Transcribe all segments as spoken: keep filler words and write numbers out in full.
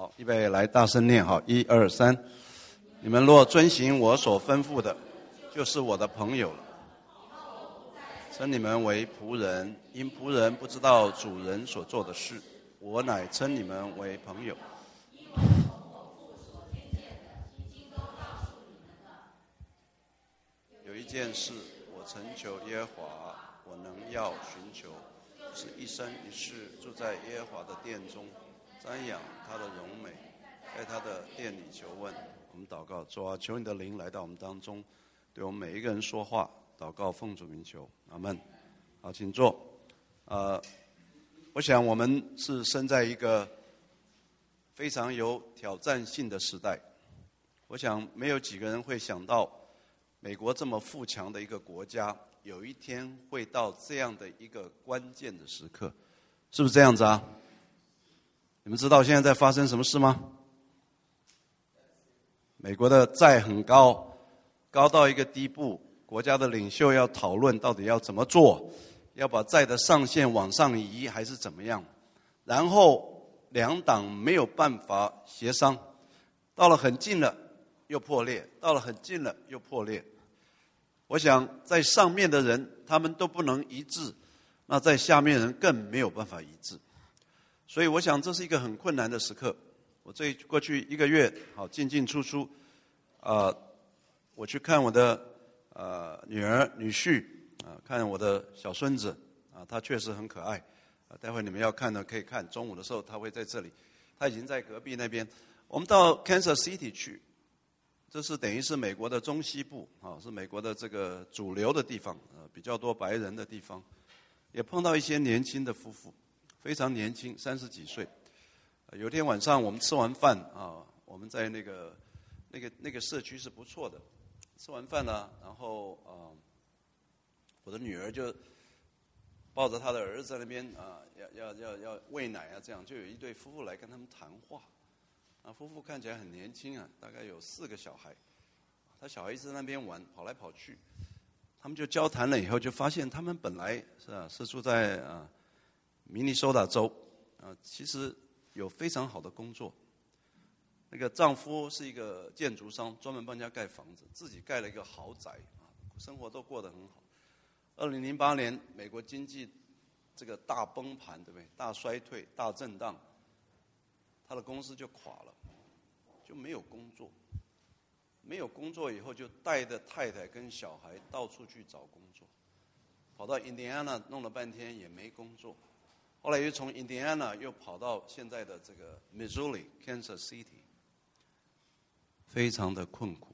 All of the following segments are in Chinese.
好，预备来大声念，好，一二三。你们若遵行我所吩咐的，就是我的朋友了。称你们为仆人，因仆人不知道主人所做的事，我乃称你们为朋友。有一件事，我曾求耶和华，我能要寻求，是一生一世住在耶和华的殿中，瞻仰他的荣美，在他的殿里求问。我们祷告，主啊，求你的灵来到我们当中，对我们每一个人说话。祷告奉主名求，阿们。好，请坐。呃，我想我们是生在一个非常有挑战性的时代。我想没有几个人会想到，美国这么富强的一个国家，有一天会到这样的一个关键的时刻，是不是这样子啊？你们知道现在在发生什么事吗？美国的债很高，高到一个地步，国家的领袖要讨论到底要怎么做，要把债的上限往上移还是怎么样。然后两党没有办法协商，到了很近了又破裂，到了很近了又破裂。我想在上面的人他们都不能一致，那在下面人更没有办法一致。所以我想这是一个很困难的时刻。我这过去一个月好进进出出，呃，我去看我的呃女儿女婿啊、呃，看我的小孙子啊、呃，他确实很可爱啊、呃。待会你们要看的可以看，中午的时候他会在这里，他已经在隔壁那边。我们到 Kansas City 去，这是等于是美国的中西部啊、哦，是美国的这个主流的地方，呃，比较多白人的地方，也碰到一些年轻的夫妇，非常年轻，三十几岁。有一天晚上我们吃完饭啊，我们在那个那个那个社区是不错的。吃完饭呢，然后啊，我的女儿就抱着她的儿子在那边啊，要要要要喂奶啊，这样就有一对夫妇来跟他们谈话。啊，夫妇看起来很年轻啊，大概有四个小孩。他小孩一直在那边玩，跑来跑去。他们就交谈了以后，就发现他们本来是啊是住在啊明尼苏达州啊，其实有非常好的工作。那个丈夫是一个建筑商，专门帮人家盖房子，自己盖了一个豪宅啊，生活都过得很好。二零零八年，美国经济这个大崩盘，对不对？大衰退、大震荡，他的公司就垮了，就没有工作。没有工作以后，就带着太太跟小孩到处去找工作，跑到印第安纳弄了半天也没工作。后来又从印第安纳又跑到现在的这个 Missouri、Kansas City， 非常的困苦。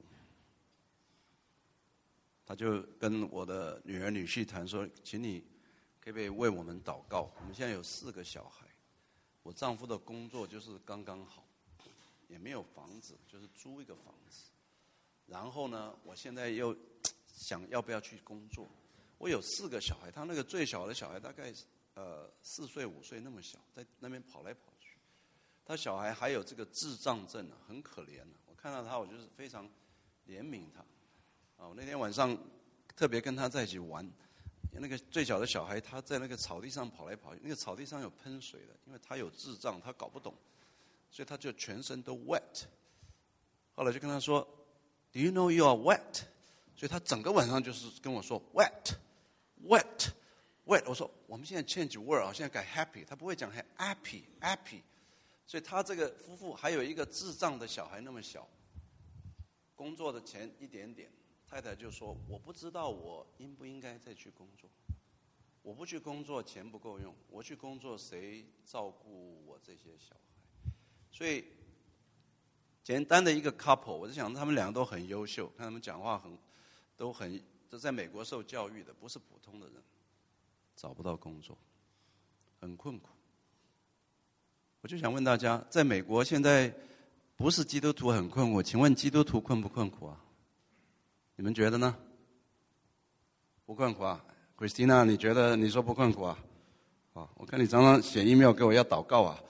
他就跟我的女儿女婿谈说，请你可不可以为我们祷告？我们现在有四个小孩，我丈夫的工作就是刚刚好，也没有房子，就是租一个房子。然后呢，我现在又想要不要去工作？我有四个小孩，他那个最小的小孩大概呃四岁五岁那么小，在那边跑来跑去。他小孩还有这个智障症啊，很可怜啊。我看到他，我就是非常怜悯他。啊，我那天晚上特别跟他在一起玩，那个最小的小孩他在那个草地上跑来跑去，那个草地上有喷水的，因为他有智障，他搞不懂，所以他就全身都 wet。后来就跟他说 ，Do you know you are wet？ 所以他整个晚上就是跟我说 wet，wet，wet。我说我们现在 change word 啊，现在改 happy， 他不会讲 happy，happy。所以他这个夫妇还有一个智障的小孩那么小，工作的钱一点点。太太就说：“我不知道我应不应该再去工作，我不去工作钱不够用，我去工作谁照顾我这些小孩？”所以简单的一个 couple， 我就想他们两个都很优秀，看他们讲话很都很，这在美国受教育的，不是普通的人，找不到工作，很困苦。我就想问大家，在美国现在不是基督徒很困苦，请问基督徒困不困苦啊？你们觉得呢？不困苦啊 ，Christina， 你觉得？你说不困苦啊？啊，我看你常常写 email 给我要祷告啊。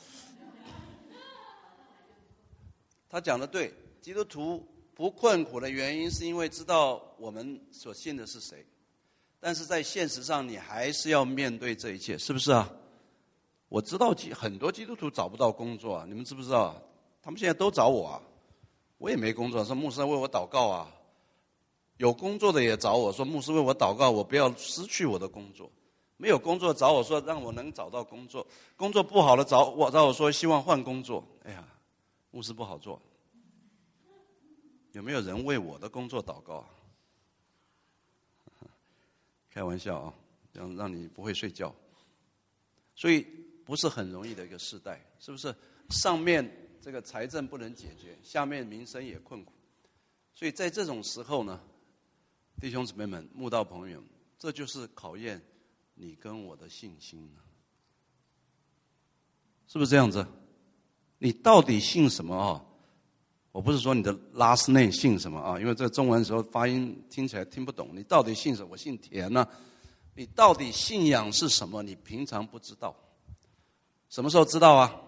他讲的对，基督徒不困苦的原因是因为知道我们所信的是谁，但是在现实上你还是要面对这一切，是不是啊？我知道很多基督徒找不到工作啊，你们知不知道？ 他们现在都找我啊，我也没工作，说牧师为我祷告啊。有工作的也找我说，牧师为我祷告，我不要失去我的工作。没有工作找我说，让我能找到工作。工作不好的找我找我说，希望换工作。哎呀，牧师不好做。有没有人为我的工作祷告啊？开玩笑啊，让让你不会睡觉。所以不是很容易的一个世代，是不是？上面这个财政不能解决，下面民生也困苦。所以在这种时候呢，弟兄姊妹们、慕道朋友，这就是考验你跟我的信心，是不是这样子？你到底信什么啊？我不是说你的 last name 信什么啊，因为这中文的时候发音听起来听不懂。你到底信什么？我姓田呢、啊。你到底信仰是什么？你平常不知道，什么时候知道啊？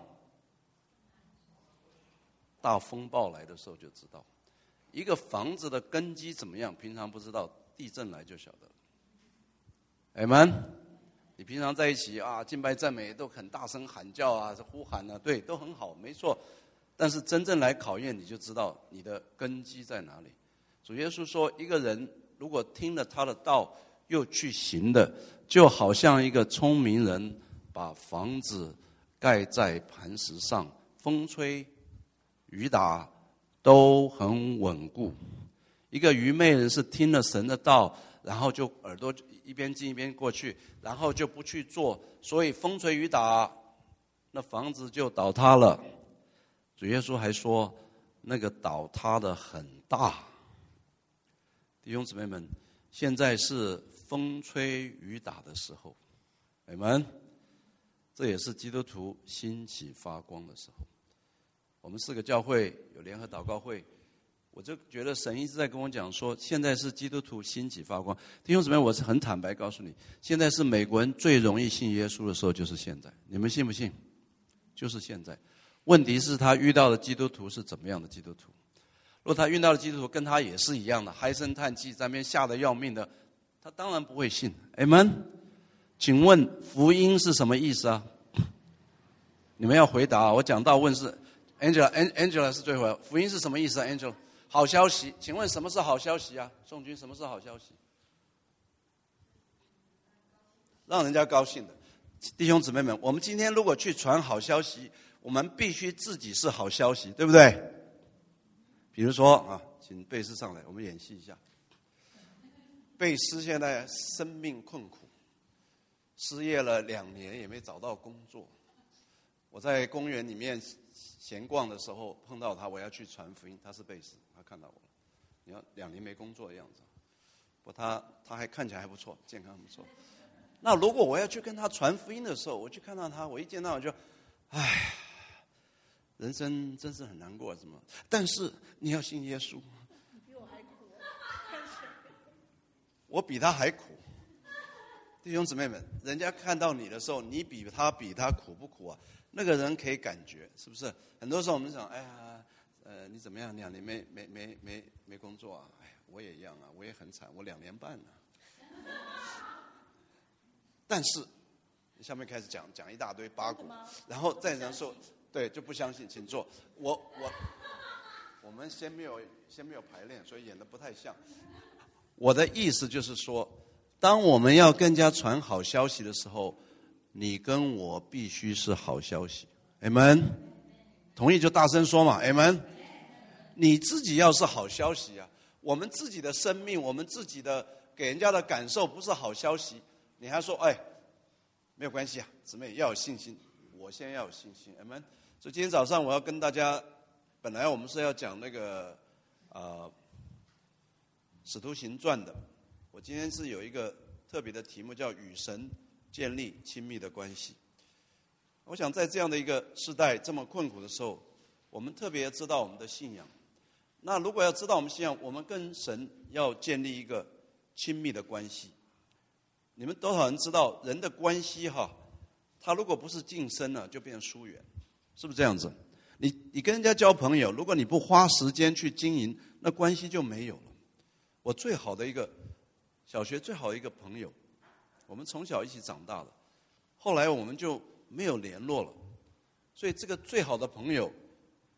大风暴来的时候就知道。一个房子的根基怎么样？平常不知道，地震来就晓得。Amen。你平常在一起啊，敬拜赞美都很大声喊叫啊，呼喊啊，对，都很好，没错。但是真正来考验，你就知道你的根基在哪里。主耶稣说，一个人如果听了他的道又去行的，就好像一个聪明人把房子盖在磐石上，风吹雨打都很稳固。一个愚昧人是听了神的道，然后就耳朵一边进一边过去，然后就不去做，所以风吹雨打，那房子就倒塌了。主耶稣还说，那个倒塌的很大。弟兄姊妹们，现在是风吹雨打的时候，你们，这也是基督徒兴起发光的时候。我们四个教会有联合祷告会，我就觉得神一直在跟我讲说，现在是基督徒兴起发光。弟兄姊妹，我是很坦白告诉你，现在是美国人最容易信耶稣的时候，就是现在。你们信不信？就是现在。问题是他遇到的基督徒是怎么样的基督徒？如果他遇到的基督徒跟他也是一样的，唉声叹气，在那边吓得要命的，他当然不会信。Amen。请问福音是什么意思啊？你们要回答。我讲到问是 Angela Angela 是最后。福音是什么意思啊 Angela？ 好消息。请问什么是好消息啊？宋军，什么是好消息？让人家高兴的。弟兄姊妹们，我们今天如果去传好消息，我们必须自己是好消息，对不对？比如说啊，请贝斯上来，我们演戏一下。贝斯现在生命困苦，失业了两年也没找到工作。我在公园里面闲逛的时候碰到他，我要去传福音，他是贝斯，他看到我了。你要两年没工作的样子，不过他他还看起来还不错，健康不错。那如果我要去跟他传福音的时候，我去看到他，我一见到我就，唉。人生真是很难过，怎么？但是你要信耶稣。你比我还苦，我比他还苦。弟兄姊妹们，人家看到你的时候，你比他比他苦不苦啊？那个人可以感觉，是不是？很多时候我们想，哎呀，呃，你怎么样？两年没没没没没工作啊？哎，我也一样啊，我也很惨，我两年半呢、啊。但是，下面开始讲讲一大堆八股，然后再人说。对，就不相信，请坐。我我我们先没有先没有排练，所以演得不太像。我的意思就是说，当我们要跟人家传好消息的时候，你跟我必须是好消息。Amen。同意就大声说嘛 ，Amen。你自己要是好消息啊，我们自己的生命，我们自己的给人家的感受不是好消息，你还说哎，没有关系啊，姊妹要有信心。我先要有信心 ，Amen。所以今天早上我要跟大家，本来我们是要讲那个呃《使徒行传》的，我今天是有一个特别的题目，叫与神建立亲密的关系。我想在这样的一个时代这么困苦的时候，我们特别知道我们的信仰。那如果要知道我们信仰，我们跟神要建立一个亲密的关系。你们多少人知道人的关系哈？他如果不是近身了，就变疏远，是不是这样子？你你跟人家交朋友，如果你不花时间去经营，那关系就没有了。我最好的一个小学最好的一个朋友，我们从小一起长大的，后来我们就没有联络了。所以这个最好的朋友，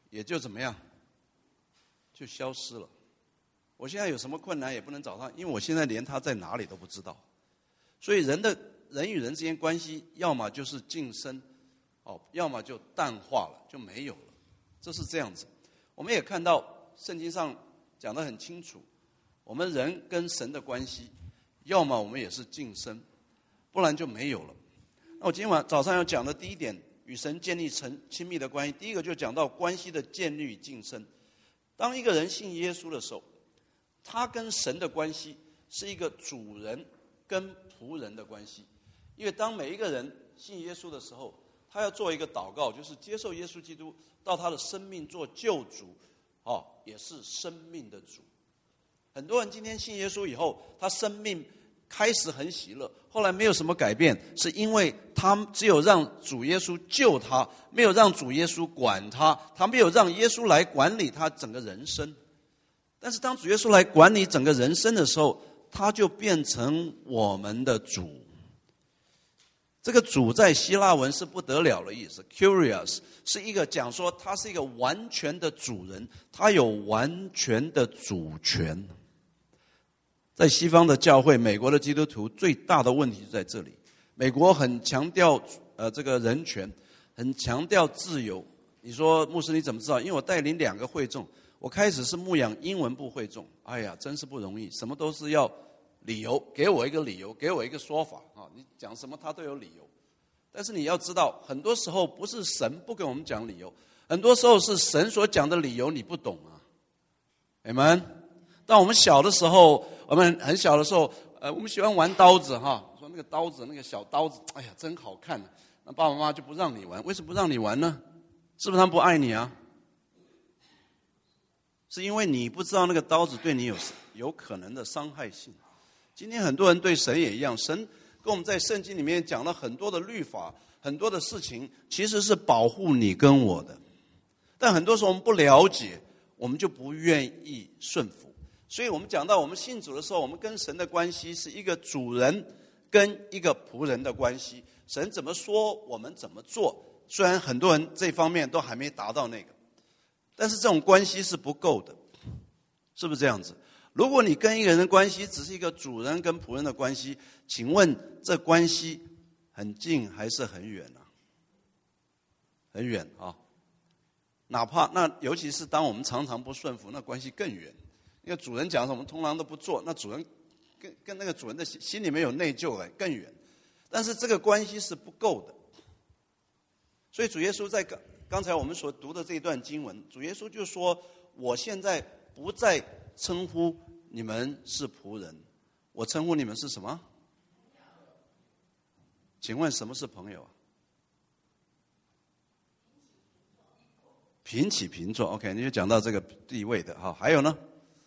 也就怎么样，就消失了。我现在有什么困难也不能找他，因为我现在连他在哪里都不知道。所以人的人与人之间关系，要么就是晋升，哦，要么就淡化了，就没有了。这是这样子。我们也看到圣经上讲得很清楚，我们人跟神的关系，要么我们也是晋升，不然就没有了。那我今天晚早上要讲的第一点，与神建立成亲密的关系，第一个就讲到关系的建立与晋升。当一个人信耶稣的时候，他跟神的关系是一个主人跟仆人的关系。因为当每一个人信耶稣的时候，他要做一个祷告，就是接受耶稣基督到他的生命做救主，哦，也是生命的主。很多人今天信耶稣以后，他生命开始很喜乐，后来没有什么改变，是因为他只有让主耶稣救他，没有让主耶稣管他，他没有让耶稣来管理他整个人生。但是当主耶稣来管理整个人生的时候，他就变成我们的主。这个主在希腊文是不得了的意思 ，Kyrios 是一个讲说他是一个完全的主人，他有完全的主权。在西方的教会，美国的基督徒最大的问题就在这里。美国很强调呃这个人权，很强调自由。你说牧师你怎么知道？因为我带领两个会众，我开始是牧养英文部会众，哎呀，真是不容易，什么都是要理由，给我一个理由，给我一个说法啊！你讲什么他都有理由。但是你要知道，很多时候不是神不跟我们讲理由，很多时候是神所讲的理由你不懂啊。你们，当我们小的时候，我们很小的时候，呃，我们喜欢玩刀子哈，说那个刀子，那个小刀子，哎呀，真好看。那爸爸妈妈就不让你玩，为什么不让你玩呢？是不是他们不爱你啊？是因为你不知道那个刀子对你有有可能的伤害性。今天很多人对神也一样，神跟我们在圣经里面讲了很多的律法，很多的事情其实是保护你跟我的，但很多时候我们不了解，我们就不愿意顺服。所以我们讲到我们信主的时候，我们跟神的关系是一个主人跟一个仆人的关系。神怎么说我们怎么做，虽然很多人这方面都还没达到那个，但是这种关系是不够的，是不是这样子？如果你跟一个人的关系只是一个主人跟仆人的关系，请问这关系很近还是很远啊？很远啊！哪怕那尤其是当我们常常不顺服，那关系更远。因为主人讲什么，我们通常都不做，那主人跟跟那个主人的心心里面有内疚了，更远。但是这个关系是不够的。所以主耶稣在刚刚才我们所读的这一段经文，主耶稣就说：“我现在不再称呼你们是仆人，我称呼你们是什么？请问什么是朋友啊？平起平坐 ，OK， 你就讲到这个地位的哈。还有呢？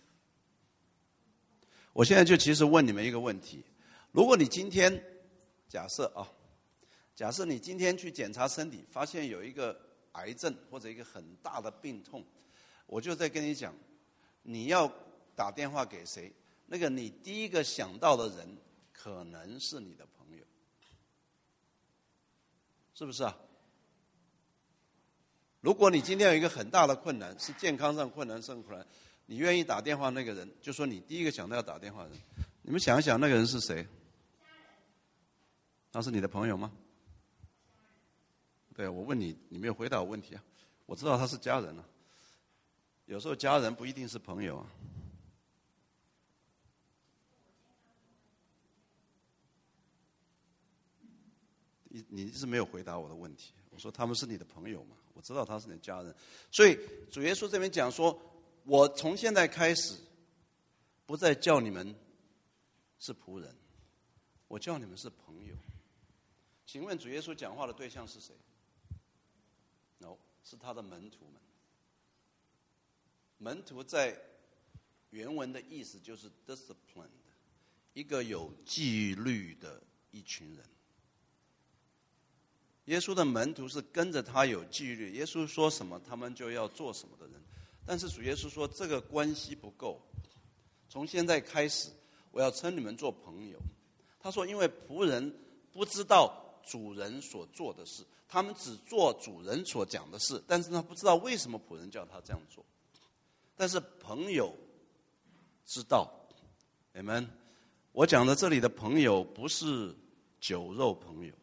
我现在就其实问你们一个问题：如果你今天假设啊，假设你今天去检查身体，发现有一个癌症或者一个很大的病痛，我就在跟你讲，你要打电话给谁？那个你第一个想到的人，可能是你的朋友，是不是啊？如果你今天有一个很大的困难，是健康上困难、生活困难，你愿意打电话那个人，就说你第一个想到要打电话的人。你们想一想，那个人是谁？他是你的朋友吗？对，我问你，你没有回答我问题啊。我知道他是家人啊，有时候家人不一定是朋友啊。你你一直没有回答我的问题。我说他们是你的朋友嘛？我知道他是你的家人，所以主耶稣这边讲说，我从现在开始，不再叫你们是仆人，我叫你们是朋友。请问主耶稣讲话的对象是谁 ？No， 是他的门徒们。门徒在原文的意思就是 disciplined， 一个有纪律的一群人。耶稣的门徒是跟着他有纪律，耶稣说什么他们就要做什么的人。但是主耶稣说这个关系不够，从现在开始我要称你们做朋友。他说因为仆人不知道主人所做的事，他们只做主人所讲的事，但是他不知道为什么仆人叫他这样做。但是朋友知道，你们，我讲的这里的朋友不是酒肉朋友。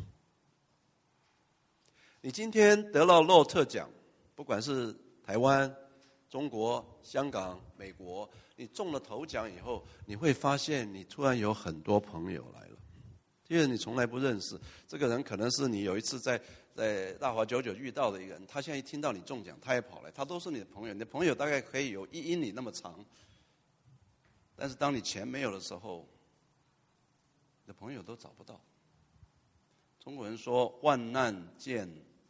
你今天得到洛特奖，不管是台湾、中国、香港、美国，你中了头奖以后，你会发现你突然有很多朋友来了，因为你从来不认识这个人，可能是你有一次在在大华九九遇到的一个人，他现在一听到你中奖，他也跑来，他都是你的朋友，你的朋友大概可以有一英里那么长。但是当你钱没有的时候，你的朋友都找不到。中国人说患难见，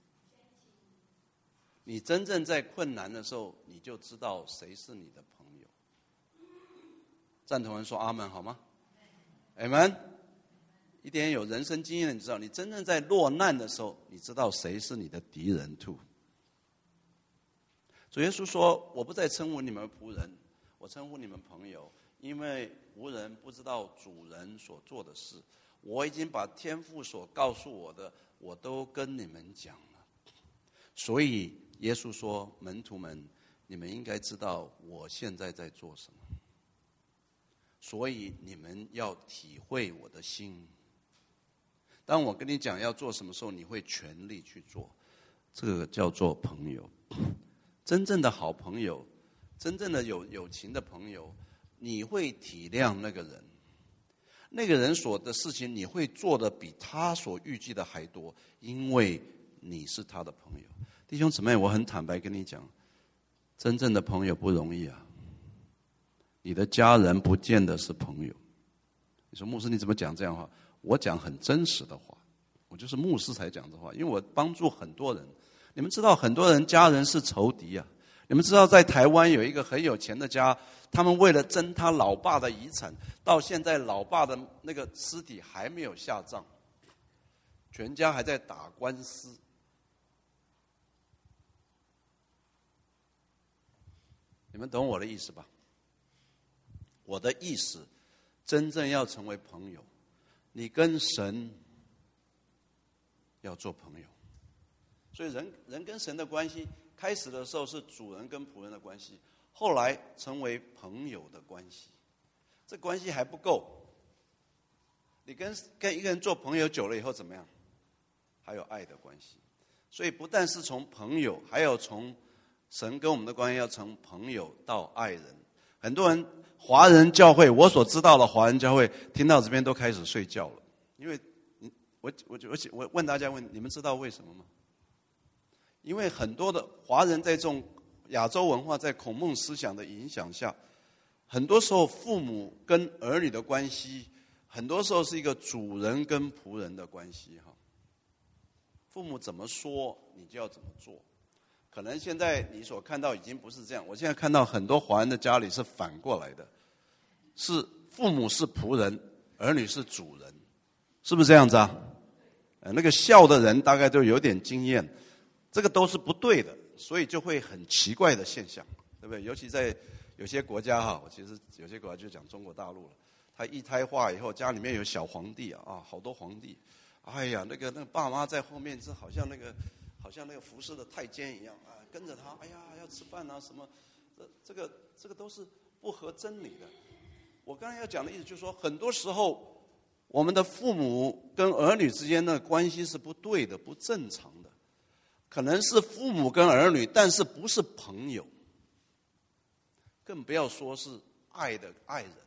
你真正在困难的时候，你就知道谁是你的朋友。赞同人说阿门好吗？阿门。一点有人生经验的，你知道，你真正在落难的时候，你知道谁是你的敌人 too。主耶稣说：“我不再称呼你们仆人，我称呼你们朋友，因为仆人不知道主人所做的事。我已经把天父所告诉我的，我都跟你们讲了。所以耶稣说，门徒们，你们应该知道我现在在做什么。所以你们要体会我的心。当我跟你讲要做什么时候，你会全力去做。这个叫做朋友。真正的好朋友，真正的有友情的朋友，你会体谅那个人，那个人所的事情，你会做的比他所预计的还多，因为你是他的朋友。弟兄姊妹，我很坦白跟你讲，真正的朋友不容易啊。你的家人不见得是朋友。你说牧师你怎么讲这样的话？我讲很真实的话，我就是牧师才讲这话，因为我帮助很多人。你们知道很多人家人是仇敌啊。你们知道在台湾有一个很有钱的家，他们为了争他老爸的遗产，到现在老爸的那个尸体还没有下葬，全家还在打官司。你们懂我的意思吧？我的意思，真正要成为朋友，你跟神要做朋友。所以人人跟神的关系，开始的时候是主人跟仆人的关系，后来成为朋友的关系。这关系还不够，你跟跟一个人做朋友久了以后怎么样？还有爱的关系。所以不但是从朋友，还有从神跟我们的关系，要从朋友到爱人。很多人华人教会，我所知道的华人教会，听到这边都开始睡觉了，因为我我我我问大家问，你们知道为什么吗？因为很多的华人在这种亚洲文化，在孔孟思想的影响下，很多时候父母跟儿女的关系，很多时候是一个主人跟仆人的关系哈。父母怎么说，你就要怎么做。可能现在你所看到已经不是这样，我现在看到很多华人的家里是反过来的，是父母是仆人，儿女是主人，是不是这样子啊？呃，那个孝的人大概都有点经验，这个都是不对的，所以就会很奇怪的现象，对不对？尤其在有些国家哈，我其实有些国家就讲中国大陆了，他一胎化以后，家里面有小皇帝啊，啊，好多皇帝，哎呀，那个那个爸妈在后面是好像那个。好像那个服侍的太监一样啊，跟着他，哎呀，要吃饭啊什么，这这个这个都是不合真理的。我刚才要讲的意思就是说，很多时候我们的父母跟儿女之间的关系是不对的、不正常的，可能是父母跟儿女，但是不是朋友，更不要说是爱的爱人。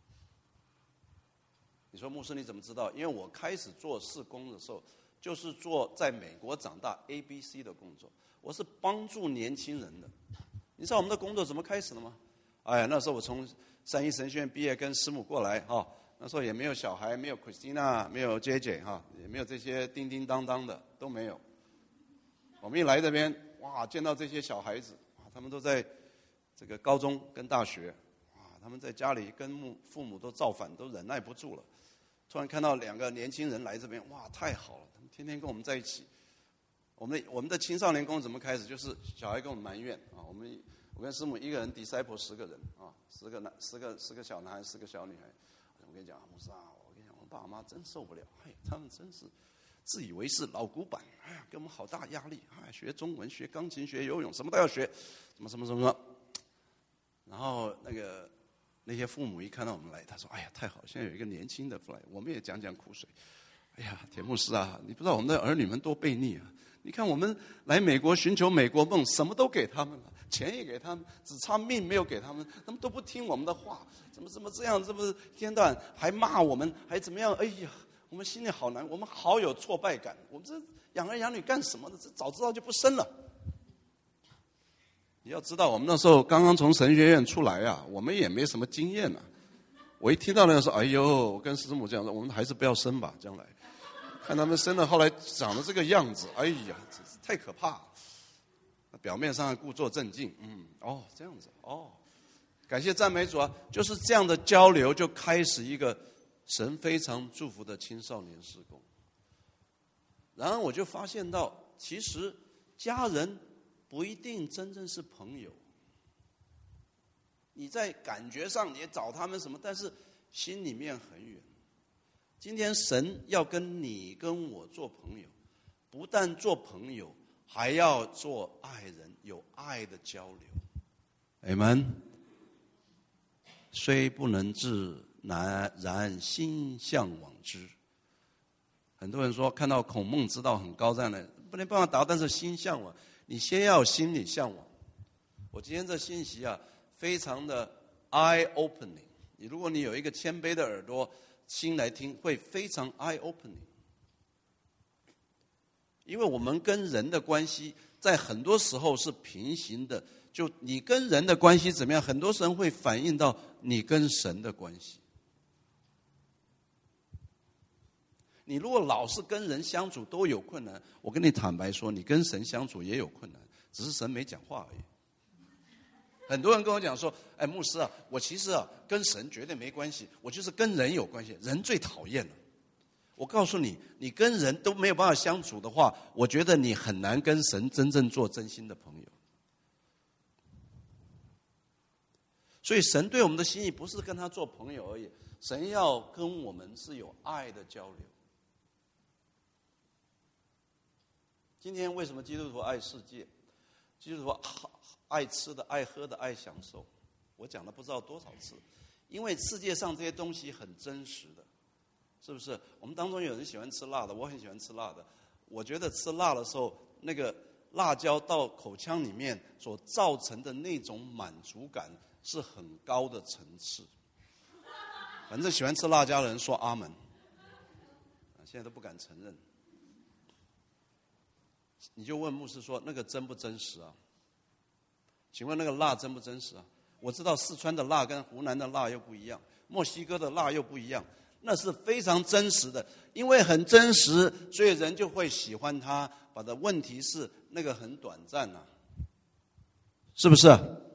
你说牧师你怎么知道？因为我开始做事工的时候。就是做在美国长大 A B C 的工作，我是帮助年轻人的。你知道我们的工作怎么开始的吗？哎呀，那时候我从三一神学院毕业，跟师母过来哈、哦，那时候也没有小孩，没有 Christina， 没有 J J 哈，也没有这些叮叮当当的都没有。我们一来这边，哇，见到这些小孩子，他们都在这个高中跟大学，哇，他们在家里跟父父母都造反，都忍耐不住了。突然看到两个年轻人来这边，哇，太好了！他们天天跟我们在一起。我们的我们的青少年工怎么开始？就是小孩跟我们埋怨啊，我们我跟师母一个人 disciple 十个人啊，十个男十个十个小男孩，十个小女孩。我跟你讲，牧师啊，我跟你讲，我爸妈真受不了，嘿，他们真是自以为是老古板，哎呀，给我们好大压力，哎，学中文、学钢琴、学游泳，什么都要学，什么什么什么。然后那个那些父母一看到我们来，他说：“哎呀，太好，现在有一个年轻的来，我们也讲讲苦水。哎呀，田牧师啊，你不知道我们的儿女们多悖逆啊！你看我们来美国寻求美国梦，什么都给他们了，钱也给他们，只差命没有给他们，他们都不听我们的话，怎么怎么这样，这么一天到晚还骂我们，还怎么样？哎呀，我们心里好难，我们好有挫败感。我们这养儿养女干什么呢？这早知道就不生了。”你要知道，我们那时候刚刚从神学院出来啊，我们也没什么经验啊。我一听到那个说：“哎呦，我跟师母这样说，我们还是不要生吧，将来。”看他们生了，后来长得这个样子，哎呀，太可怕了。表面上故作镇静，嗯，哦，这样子，哦，感谢赞美主啊！就是这样的交流，就开始一个神非常祝福的青少年事工。然后我就发现到，其实家人不一定真正是朋友。你在感觉上你也找他们什么，但是心里面很远。今天神要跟你跟我做朋友，不但做朋友，还要做爱人，有爱的交流。Amen。虽不能至，然然心向往之。很多人说看到孔孟之道很高赞的，不能办法达，但是心向往。你先要有心理向往。我今天这信息啊，非常的 eye opening。你如果你有一个谦卑的耳朵，心来听，会非常 eye opening。因为我们跟人的关系，在很多时候是平行的。就你跟人的关系怎么样，很多时候会反映到你跟神的关系。你如果老是跟人相处都有困难，我跟你坦白说，你跟神相处也有困难，只是神没讲话而已。很多人跟我讲说：“哎，牧师啊，我其实啊跟神绝对没关系，我就是跟人有关系，人最讨厌了。”我告诉你，你跟人都没有办法相处的话，我觉得你很难跟神真正做真心的朋友。所以神对我们的心意不是跟他做朋友而已，神要跟我们是有爱的交流。今天为什么基督徒爱世界？基督徒爱吃的、爱喝的、爱享受。我讲了不知道多少次，因为世界上这些东西很真实的，是不是？我们当中有人喜欢吃辣的，我很喜欢吃辣的。我觉得吃辣的时候，那个辣椒到口腔里面所造成的那种满足感是很高的层次。反正喜欢吃辣椒的人说阿门，现在都不敢承认。你就问牧师说：“那个真不真实啊？请问那个辣真不真实啊？”我知道四川的辣跟湖南的辣又不一样，墨西哥的辣又不一样，那是非常真实的。因为很真实，所以人就会喜欢它。把的问题是那个很短暂啊，是不是？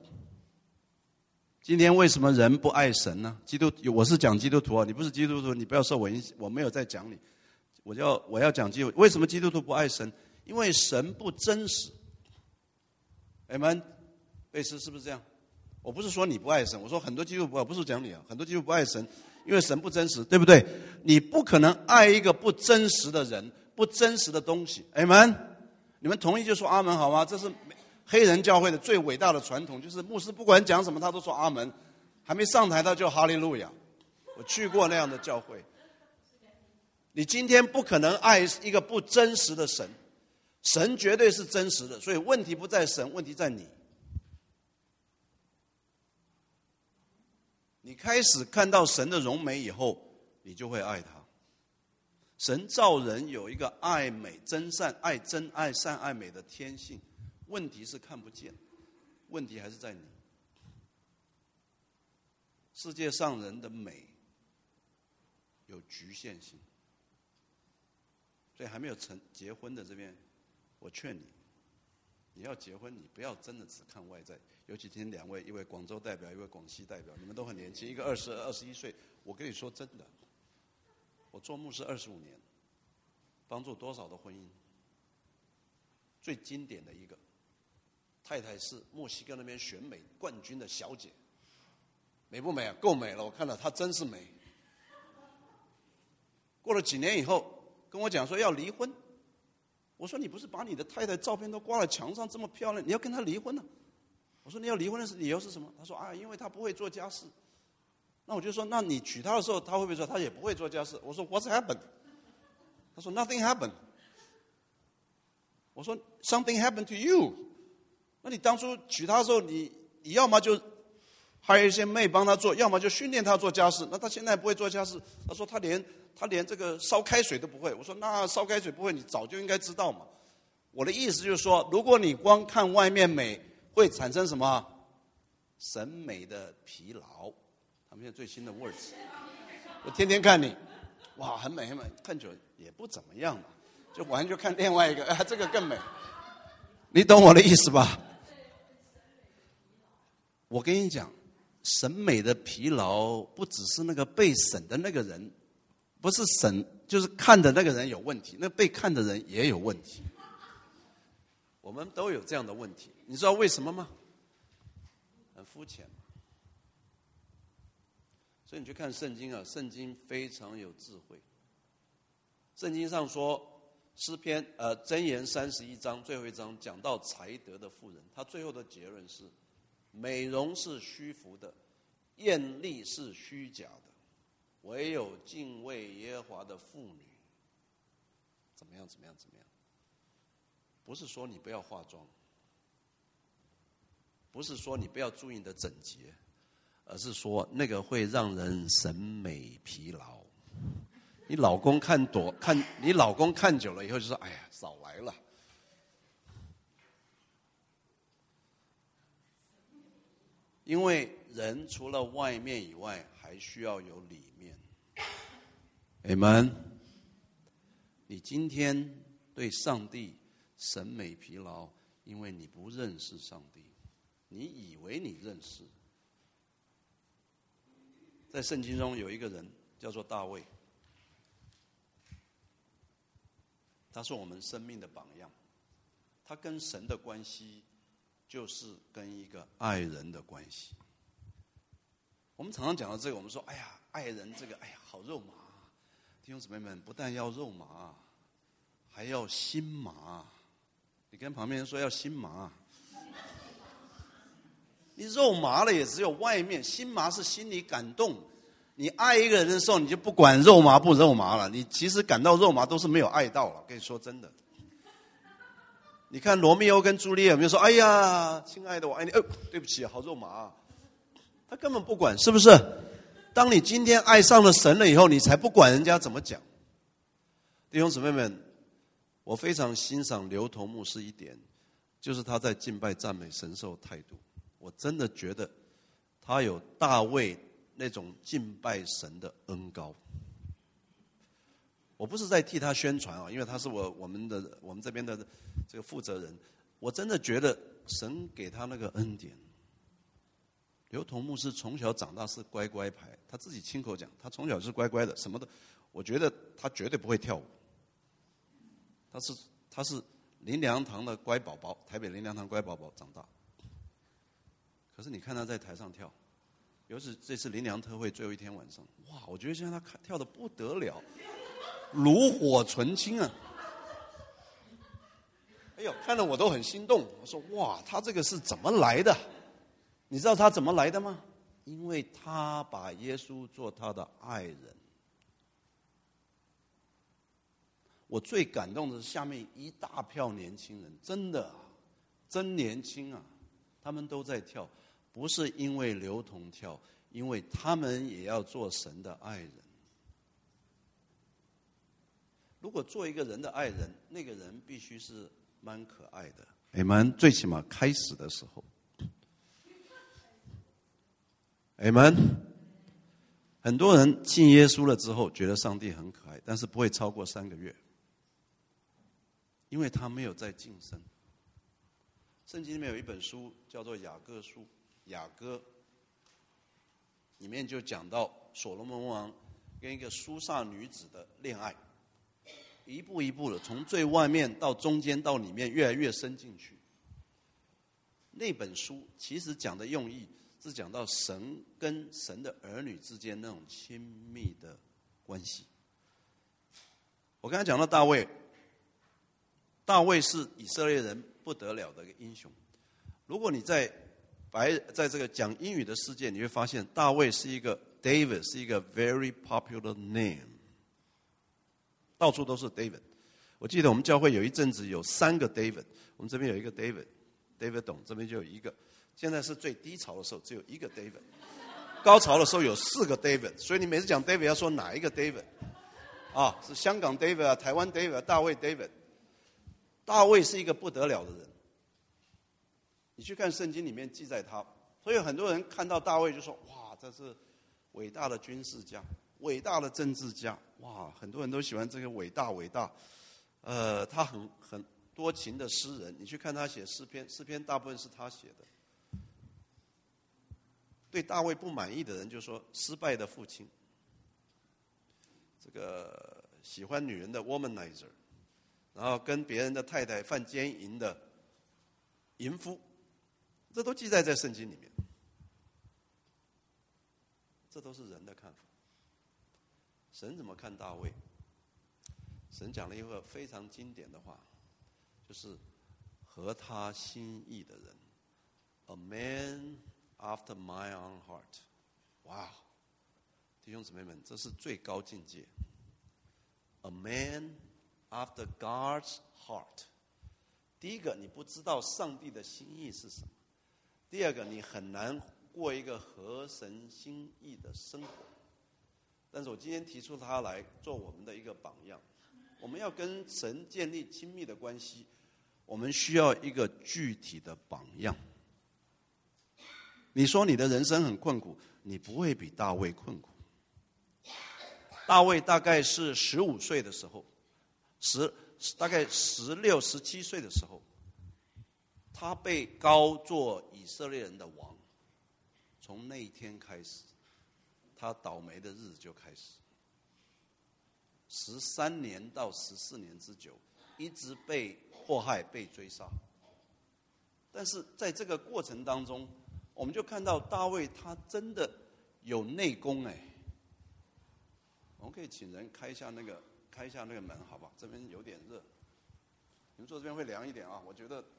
今天为什么人不爱神呢？基督，我是讲基督徒啊，你不是基督徒，你不要受我影响，我没有在讲你。我要我要讲基督，为什么基督徒不爱神？因为神不真实。你们贝斯是不是这样？我不是说你不爱神，我说很多基督徒不爱，不是讲你啊，很多基督徒不爱神，因为神不真实，对不对？你不可能爱一个不真实的人，不真实的东西。你们，你们同意就说阿门好吗？这是黑人教会的最伟大的传统，就是牧师不管讲什么，他都说阿门，还没上台他就哈利路亚。我去过那样的教会。你今天不可能爱一个不真实的神。神绝对是真实的，所以问题不在神，问题在你。你开始看到神的荣美以后，你就会爱他。神造人有一个爱美、真善、爱真、爱善、爱美的天性，问题是看不见，问题还是在你。世界上人的美有局限性，所以还没有成结婚的这边。我劝你，你要结婚，你不要真的只看外在。尤其今天两位，一位广州代表，一位广西代表，你们都很年轻，一个二十二十一岁。我跟你说真的，我做牧师二十五年，帮助多少的婚姻。最经典的一个，太太是墨西哥那边选美冠军的小姐，美不美啊？够美了，我看了她真是美。过了几年以后， 跟我讲说要离婚。我说你不是把你的太太照片都挂在墙上这么漂亮，你要跟她离婚呢、啊？我说你要离婚的理由是什么？他说啊，因为她不会做家事。那我就说，那你娶她的时候，她会不会说她也不会做家事？我说 What's happened？ 他说 Nothing happened。我说 Something happened to you。那你当初娶她的时候，你你要么就还有一些妹帮她做，要么就训练她做家事。那她现在不会做家事，他说她连她连这个烧开水都不会。我说那烧开水不会，你早就应该知道嘛。我的意思就是说，如果你光看外面美，会产生什么审美的疲劳？他们现在最新的 words， 我天天看你，哇，很美很美，看久了也不怎么样嘛，就完就看另外一个，啊，这个更美，你懂我的意思吧？我跟你讲，审美的疲劳不只是那个被审的那个人，不是审，就是看的那个人有问题，那被看的人也有问题。我们都有这样的问题，你知道为什么吗？很肤浅。所以你去看圣经啊，圣经非常有智慧。圣经上说，诗篇呃箴言三十一章最后一章讲到才德的妇人，他最后的结论是：美容是虚浮的，艳丽是虚假的，唯有敬畏耶和华的妇女，怎么样怎么样怎么样？不是说你不要化妆，不是说你不要注意你的整洁，而是说那个会让人审美疲劳。你老公看多看，你老公看久了以后就说：“哎呀，少来了。”因为人除了外面以外，还需要有里面。Amen。你今天对上帝审美疲劳，因为你不认识上帝，你以为你认识。在圣经中有一个人叫做大卫，他是我们生命的榜样。他跟神的关系就是跟一个爱人的关系。我们常常讲到这个，我们说：“哎呀，爱人这个，哎呀，好肉麻。”弟兄姊妹们，不但要肉麻，还要心麻。你跟旁边人说要心麻，你肉麻了也只有外面，心麻是心里感动。你爱一个人的时候，你就不管肉麻不肉麻了，你其实感到肉麻都是没有爱到了。跟你说真的，你看罗密欧跟朱丽叶有没有说：“哎呀，亲爱的，我爱你。”哦，对不起，好肉麻啊。他根本不管，是不是？当你今天爱上了神了以后，你才不管人家怎么讲。弟兄姊妹们，我非常欣赏刘同牧师一点，就是他在敬拜赞美神授态度。我真的觉得他有大卫那种敬拜神的恩膏。我不是在替他宣传啊，因为他是我我们的我们这边的这个负责人。我真的觉得神给他那个恩典。刘同牧师从小长大是乖乖牌，他自己亲口讲，他从小是乖乖的，什么的。我觉得他绝对不会跳舞。他是他是林良堂的乖宝宝，台北林良堂乖宝宝长大。可是你看他在台上跳，尤其这次林良特会最后一天晚上，哇！我觉得现在他跳得不得了，炉火纯青啊！哎呦，看得我都很心动。我说哇，他这个是怎么来的？你知道他怎么来的吗？因为他把耶稣做他的爱人。我最感动的是下面一大票年轻人，真的真年轻啊，他们都在跳，不是因为刘同跳，因为他们也要做神的爱人。如果做一个人的爱人，那个人必须是蛮可爱的，也蛮最起码开始的时候。Amen。很多人信耶稣了之后，觉得上帝很可爱，但是不会超过三个月，因为他没有在晋升。圣经里面有一本书叫做《雅各书》，雅各里面就讲到所罗门王跟一个书撒女子的恋爱，一步一步的从最外面到中间到里面越来越深进去。那本书其实讲的用意是讲到神跟神的儿女之间那种亲密的关系。 我刚才讲到大卫，大卫是以色列人不得了的一个英雄。如果你在白在这个讲英语的世界，你会发现大卫是一个 David 是一个 very popular name， 到处都是 David。我记得我们教会有一阵子有三个 David， 我们这边有一个 David，David 董这边就有一个。现在是最低潮的时候，只有一个 David。高潮的时候有四个 David， 所以你每次讲 David 要说哪一个 David？ 啊，是香港 David 啊，台湾 David 啊，大卫 David。大卫是一个不得了的人，你去看圣经里面记载他，所以很多人看到大卫就说：哇，这是伟大的军事家，伟大的政治家，哇，很多人都喜欢这个伟大伟大。呃，他很很多情的诗人，你去看他写诗篇，诗篇大部分是他写的。对大卫不满意的人就说失败的父亲，这个喜欢女人的 womanizer， 然后跟别人的太太犯奸淫的淫夫，这都记载在圣经里面。这都是人的看法。神怎么看大卫？神讲了一个非常经典的话，就是合他心意的人 ，A man after my own heart。哇，弟兄姊妹们，这是最高境界。A man after God's heart。第一个，你不知道上帝的心意是什么；第二个，你很难过一个合神心意的生活。但是我今天提出他来做我们的一个榜样。我们要跟神建立亲密的关系，我们需要一个具体的榜样。你说你的人生很困苦，你不会比大卫困苦。大卫大概是十五岁的时候，十大概十六、十七岁的时候，他被高做以色列人的王。从那一天开始，他倒霉的日子就开始。十三年到十四年之久，一直被迫害、被追杀。但是在这个过程当中，我们就看到大卫他真的有内功哎。我们可以请人开一下那个开一下那个门，好不好？这边有点热，你们坐这边会凉一点啊。我觉得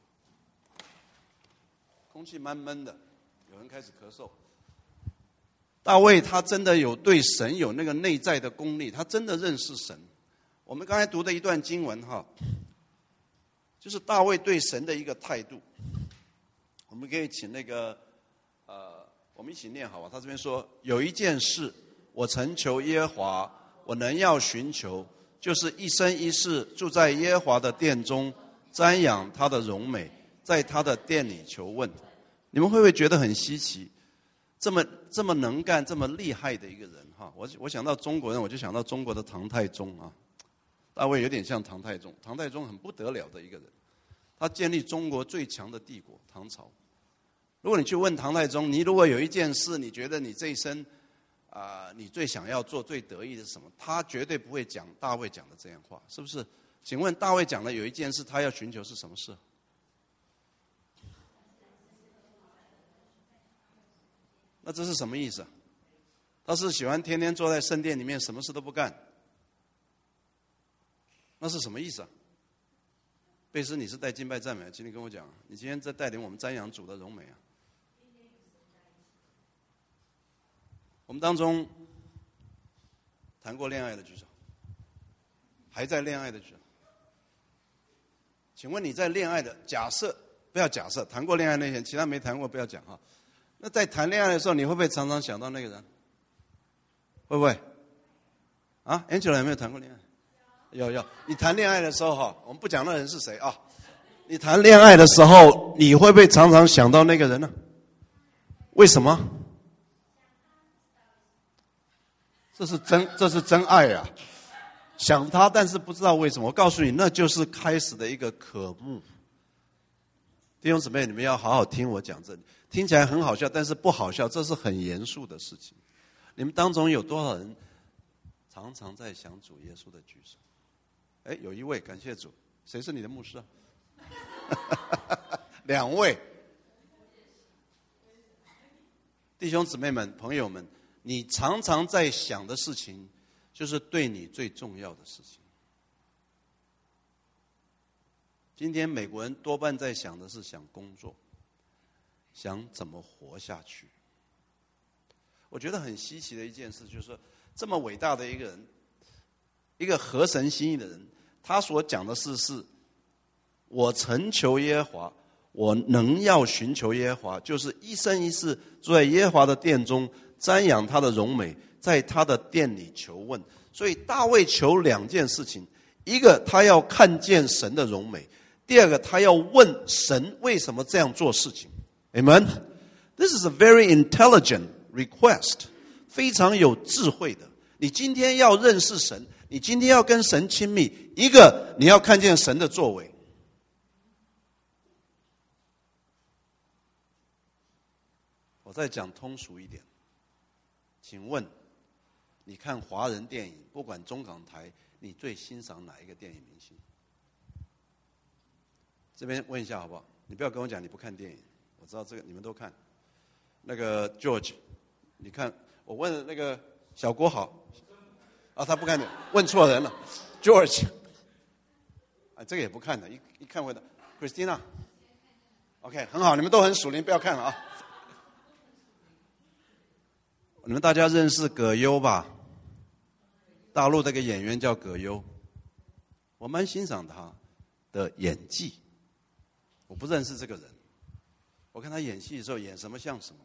空气蛮闷的，有人开始咳嗽。大卫他真的有对神有那个内在的功力，他真的认识神。我们刚才读的一段经文哈，就是大卫对神的一个态度。我们可以请那个呃，我们一起念好吧？他这边说，有一件事我曾求耶和华，我能要寻求，就是一生一世住在耶和华的殿中，瞻仰他的荣美，在他的殿里求问。你们会不会觉得很稀奇？这么这么能干、这么厉害的一个人哈，我我想到中国人，我就想到中国的唐太宗啊。大卫有点像唐太宗，唐太宗很不得了的一个人，他建立中国最强的帝国唐朝。如果你去问唐太宗，你如果有一件事，你觉得你这一生啊、呃，你最想要做、最得意的是什么？他绝对不会讲大卫讲的这样话，是不是？请问大卫讲的有一件事，他要寻求是什么事？那这是什么意思啊？他是喜欢天天坐在圣殿里面什么事都不干，那是什么意思啊？贝斯，你是带敬拜赞美，请你跟我讲，你今天在带领我们瞻仰主的荣美啊。我们当中谈过恋爱的举手，还在恋爱的举手。请问你在恋爱的假设，不要假设，谈过恋爱那些，其他没谈过不要讲哈。那在谈恋爱的时候，你会不会常常想到那个人？会不会？啊 ，Angela 有没有谈过恋爱？有有。你谈恋爱的时候哈，我们不讲那人是谁啊。你谈恋爱的时候，你会不会常常想到那个人呢？为什么？这是真，这是真爱啊！想他，但是不知道为什么。我告诉你，那就是开始的一个渴慕。弟兄姊妹，你们要好好听我讲这里。听起来很好笑，但是不好笑，这是很严肃的事情。你们当中有多少人常常在想主耶稣的举手？哎，有一位，感谢主。谁是你的牧师啊？两位。弟兄姊妹们、朋友们，你常常在想的事情，就是对你最重要的事情。 今天美国人多半在想的是想工作，想怎么活下去。我觉得很稀奇的一件事，就是说这么伟大的一个人，一个合神心意的人，他所讲的事是：我曾求耶和华，我能要寻求耶和华，就是一生一世住在耶和华的殿中，瞻仰他的荣美，在他的殿里求问。所以大卫求两件事情：一个他要看见神的荣美，第二个他要问神为什么这样做事情。 Amen. This is a very intelligent request， 非常有智慧的。你今天要认识神，你今天要跟神亲密，一个你要看见神的作为。我再讲通俗一点，请问你看华人电影，不管中港台，你最欣赏哪一个电影明星？这边问一下好不好？你不要跟我讲你不看电影，我知道这个你们都看。那个 George， 你看，我问那个小郭好，啊，他不看的，问错人了 ，George， 啊，这个也不看的，一一看会的 ，Christina，OK， 很好，你们都很熟，你们不要看了啊。你们大家认识葛优吧？大陆这个演员叫葛优，我蛮欣赏他的演技。我不认识这个人，我看他演戏的时候演什么像什么。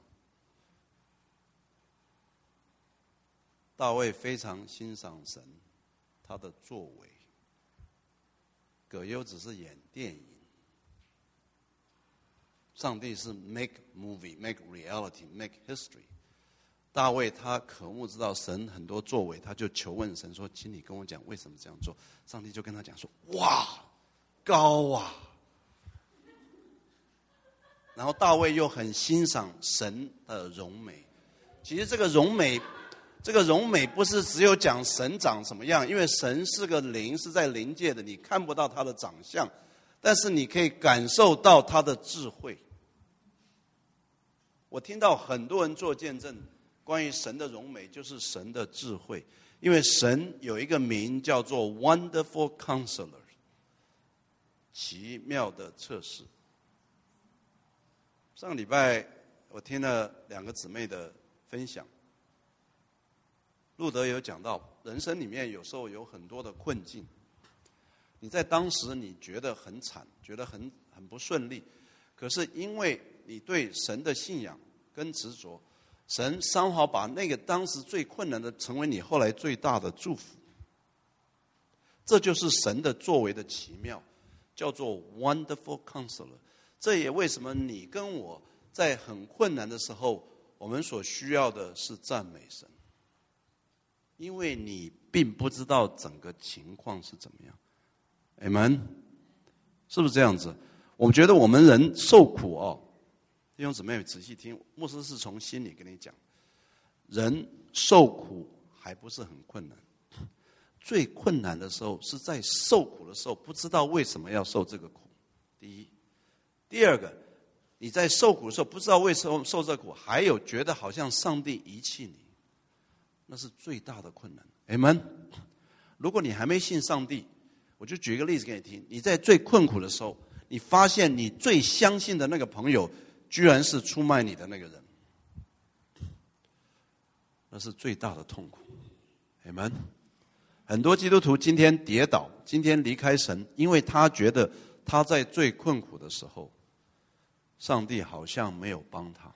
大卫非常欣赏神，他的作为。葛优只是演电影，上帝是 make movie, make reality, make history。大卫他渴慕知道神很多作为，他就求问神说：“请你跟我讲为什么这样做。”上帝就跟他讲说：“哇，高啊！”然后大卫又很欣赏神的荣美。其实这个荣美，这个荣美不是只有讲神长什么样，因为神是个灵，是在灵界的，你看不到他的长相，但是你可以感受到他的智慧。我听到很多人做见证，关于神的荣美，就是神的智慧。因为神有一个名叫做 Wonderful Counselor， 奇妙的测试。上个礼拜我听了两个姊妹的分享，路德有讲到，人生里面有时候有很多的困境，你在当时你觉得很惨，觉得很很不顺利，可是因为你对神的信仰跟执着，神刚好把那个当时最困难的成为你后来最大的祝福。这就是神的作为的奇妙，叫做 Wonderful Counselor。 这也为什么你跟我在很困难的时候，我们所需要的是赞美神，因为你并不知道整个情况是怎么样。 Amen， 是不是这样子？我觉得我们人受苦哦，弟兄姊妹仔细听，牧师是从心里跟你讲，人受苦还不是很困难，最困难的时候是在受苦的时候不知道为什么要受这个苦。第一，第二个，你在受苦的时候不知道为什么受这苦，还有觉得好像上帝遗弃你，那是最大的困难。 Amen。 如果你还没信上帝，我就举一个例子给你听，你在最困苦的时候，你发现你最相信的那个朋友居然是出卖你的那个人，那是最大的痛苦。 Amen。 很多基督徒今天跌倒，今天离开神，因为他觉得他在最困苦的时候，上帝好像没有帮他。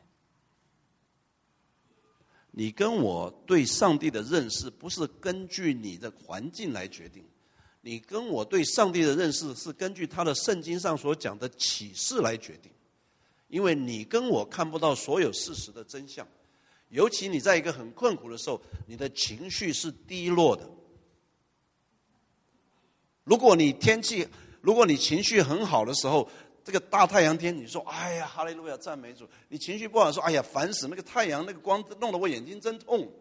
你跟我对上帝的认识不是根据你的环境来决定，你跟我对上帝的认识是根据他的圣经上所讲的启示来决定。因为你跟我看不到所有事实的真相，尤其你在一个很困苦的时候，你的情绪是低落的。如果你天气，如果你情绪很好的时候，这个大太阳天，你说哎呀哈利路亚赞美主，你情绪不好说哎呀烦死，那个太阳那个光弄得我眼睛真痛。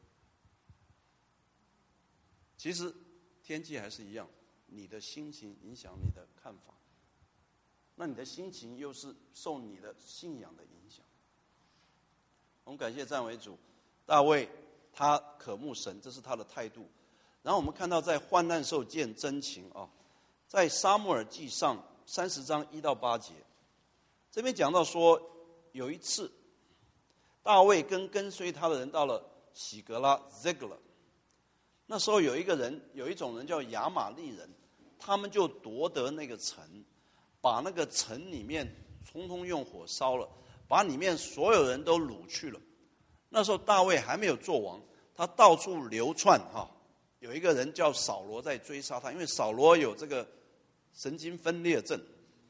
其实天气还是一样，你的心情影响你的看法，那你的心情又是受你的信仰的影响。我们感谢赞美主，大卫他渴慕神，这是他的态度。然后我们看到在患难时候见真情啊，在撒母耳记上三十章一到八节，这边讲到说，有一次，大卫跟跟随他的人到了喜格拉 Ziklag， 那时候有一个人，有一种人叫亚玛利人，他们就夺得那个城，把那个城里面通通用火烧了，把里面所有人都掳去了。那时候大卫还没有做王，他到处流窜哈。有一个人叫扫罗在追杀他，因为扫罗有这个神经分裂症。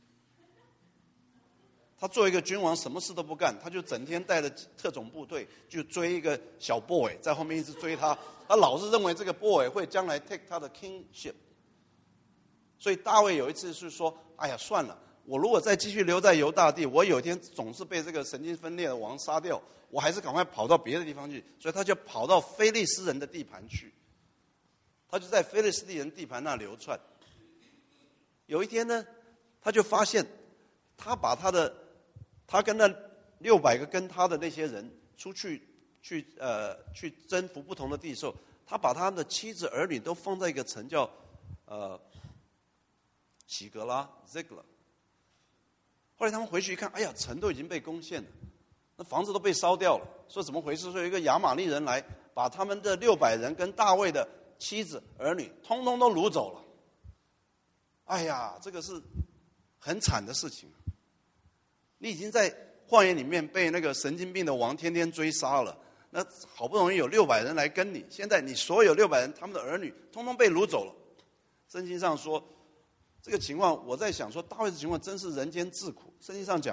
他作为一个君王，什么事都不干，他就整天带着特种部队就追一个小 boy， 在后面一直追他。他老是认为这个 boy 会将来 take 他的 kingship。所以大卫有一次是说：“哎呀，算了，我如果再继续留在犹大地，我有一天总是被这个神经分裂的王杀掉，我还是赶快跑到别的地方去。”所以他就跑到非利士人的地盘去。他就在非利士人地盘那流窜。有一天呢，他就发现，他把他的，他跟那六百个跟他的那些人出去去呃去征服不同的地的时候，他把他的妻子儿女都放在一个城叫呃喜格拉 Ziklag。后来他们回去一看，哎呀，城都已经被攻陷了，那房子都被烧掉了。说怎么回事？说有一个亚玛利人来，把他们的六百人跟大卫的妻子儿女通通都掳走了。哎呀，这个是很惨的事情。你已经在旷野里面被那个神经病的王天天追杀了，那好不容易有六百人来跟你，现在你所有六百人他们的儿女通通被掳走了。圣经上说这个情况，我在想说大卫的情况真是人间自苦。圣经上讲，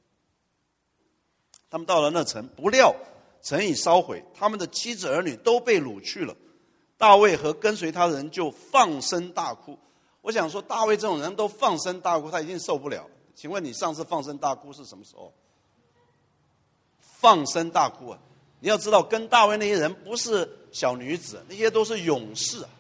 他们到了那城，不料城已烧毁，他们的妻子儿女都被掳去了。大卫和跟随他的人就放声大哭。我想说，大卫这种人都放声大哭，他一定受不了。请问你上次放声大哭是什么时候？放声大哭啊！你要知道，跟大卫那些人不是小女子，那些都是勇士啊。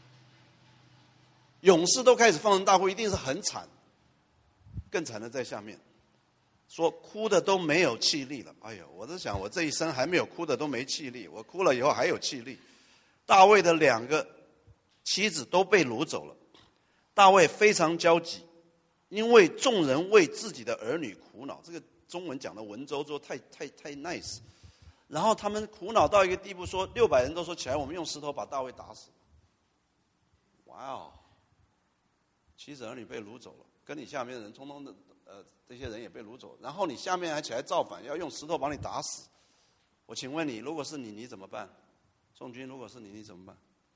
勇士都开始放声大哭，一定是很惨。更惨的在下面，说哭的都没有气力了。哎呦，我在想，我这一生还没有哭的都没气力，我哭了以后还有气力。大卫的两个妻子都被掳走了，大卫非常焦急，因为众人为自己的儿女苦恼。这个中文讲的文绉绉，太太太 nice。然后他们苦恼到一个地步，说六百人都说起来，我们用石头把大卫打死。哇哦！妻子儿女被掳走了，跟你下面的人通通的呃这些人也被掳走，然后你下面还起来造反，要用石头把你打死。我请问你，如果是你，你怎么办？宋军，如果是你，你怎么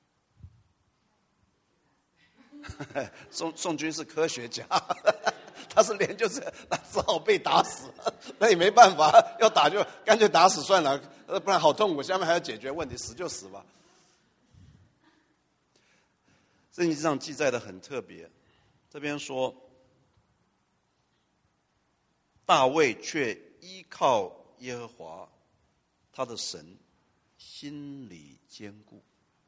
办？宋宋军是科学家，他是连就是那只好被打死，那也没办法，要打就干脆打死算了，不然好痛苦，下面还要解决问题，死就死吧。圣经上记载的很特别，这边说大卫却依靠耶和华他的神，心里坚固。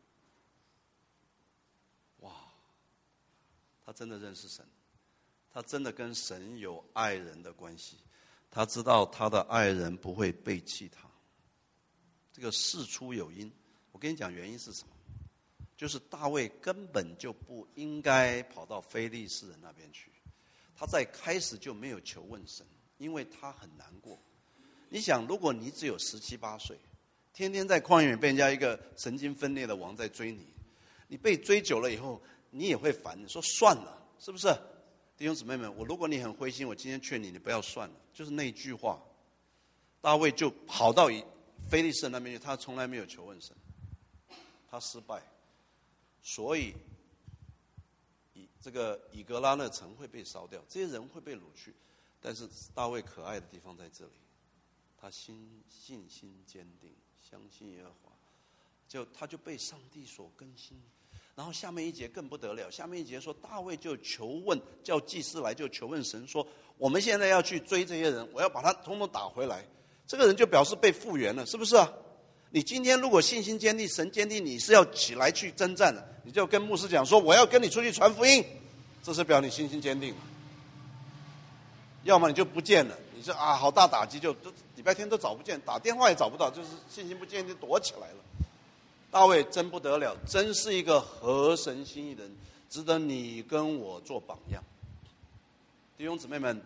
哇，他真的认识神，他真的跟神有爱人的关系，他知道他的爱人不会背弃他。这个事出有因，我跟你讲原因是什么？就是大卫根本就不应该跑到非利士人那边去，他在开始就没有求问神，因为他很难过。你想，如果你只有十七八岁，天天在旷野里被人家一个神经分裂的王在追你，你被追久了以后，你也会烦，你说算了，是不是？弟兄姊妹们，我如果你很灰心，我今天劝你，你不要算了，就是那一句话。大卫就跑到非利士人那边去，他从来没有求问神，他失败。所以，以这个以格拉那城会被烧掉，这些人会被掳去。但是大卫可爱的地方在这里，他心信心坚定，相信耶和华，就他就被上帝所更新。然后下面一节更不得了，下面一节说大卫就求问，叫祭司来就求问神说：我们现在要去追这些人，我要把他统统打回来。这个人就表示被复原了，是不是啊？你今天如果信心坚定，神坚定，你是要起来去征战的，你就跟牧师讲说我要跟你出去传福音，这是表你信心坚定。要么你就不见了，你说啊好大打击，就都礼拜天都找不见，打电话也找不到，就是信心不坚定，躲起来了。大卫真不得了，真是一个合神心意的人，值得你跟我做榜样。 弟兄姊妹们，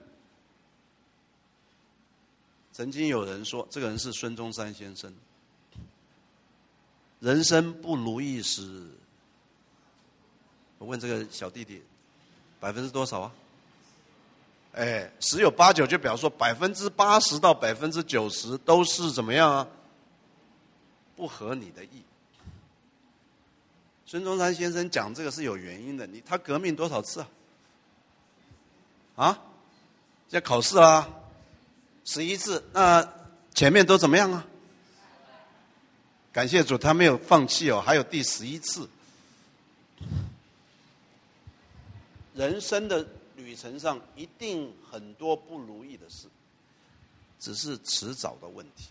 曾经有人说，这个人是孙中山先生，人生不如意时，我问这个小弟弟，百分之多少啊？哎，十有八九就表示说百分之八十到百分之九十都是怎么样啊？不合你的意。孙中山先生讲这个是有原因的，你他革命多少次啊？啊？现在考试啊，十一次，那前面都怎么样啊？感谢主，他没有放弃哦，还有第十一次。人生的旅程上一定很多不如意的事，只是迟早的问题。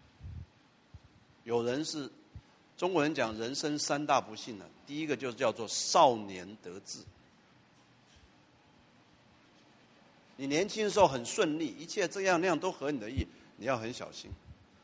有人是中国人讲人生三大不幸呢，第一个就叫做少年得志。你年轻的时候很顺利，一切这样那样都合你的意，你要很小心，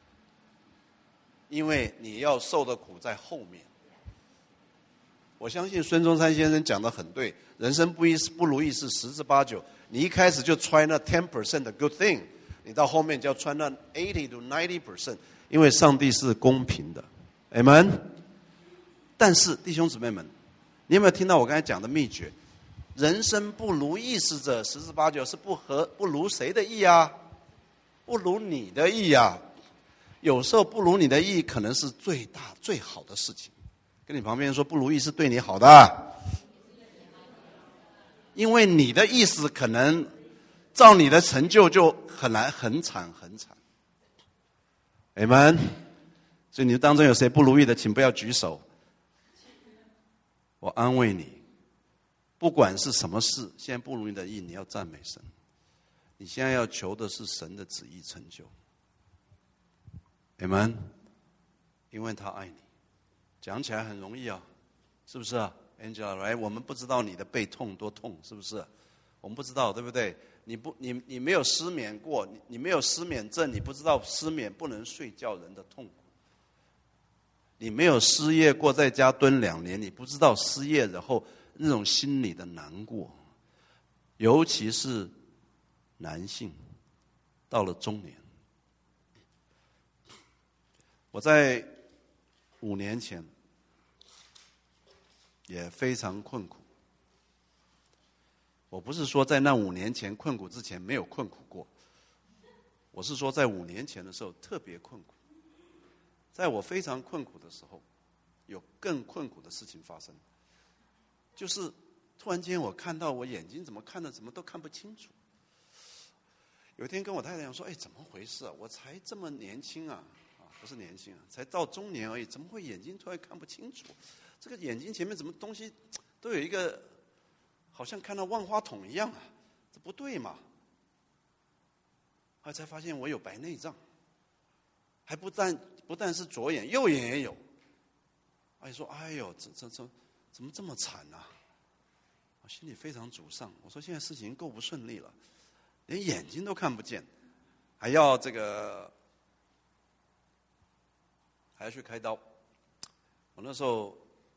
因为你要受的苦在后面。我相信孙中山先生讲的很对，人生不一不如意是十之八九。你一开始就 try 那 ten percent 的 good thing， 你到后面就要 try 那 eighty to ninety percent， 因为上帝是公平的 ，amen。但是弟兄姊妹们，你有没有听到我刚才讲的秘诀？人生不如意事者十之八九是不合不如谁的意啊？不如你的意啊！有时候不如你的意，可能是最大最好的事情。跟你旁边说不如意是对你好的，因为你的意思可能照你的成就就很难很惨很惨。Amen。所以你当中有谁不如意的，请不要举手。我安慰你，不管是什么事，现在不如你的意，你要赞美神。你现在要求的是神的旨意成就。Amen。因为他爱你。讲起来很容易啊，是不是啊 ，Angela？ 来，我们不知道你的背痛多痛，是不是？我们不知道，对不对？你不，你你没有失眠过，你你没有失眠症，你不知道失眠不能睡觉人的痛苦。你没有失业过，在家蹲两年，你不知道失业然后那种心里的难过，尤其是男性到了中年。我在五年前也非常困苦。我不是说在那五年前困苦之前没有困苦过，我是说在五年前的时候特别困苦。在我非常困苦的时候，有更困苦的事情发生，就是突然间我看到我眼睛怎么看的怎么都看不清楚。有一天跟我太太讲说：“哎，怎么回事啊？我才这么年轻啊！”不是年轻啊，才到中年而已，怎么会眼睛突然看不清楚？这个眼睛前面怎么东西都有一个，好像看到万花筒一样啊，这不对嘛？后来才发现我有白内障，还不但不但是左眼，右眼也有。哎说，哎呦，这这这怎么这么惨啊？我心里非常沮丧。我说现在事情够不顺利了，连眼睛都看不见，还要这个。还要去开刀。我那时候，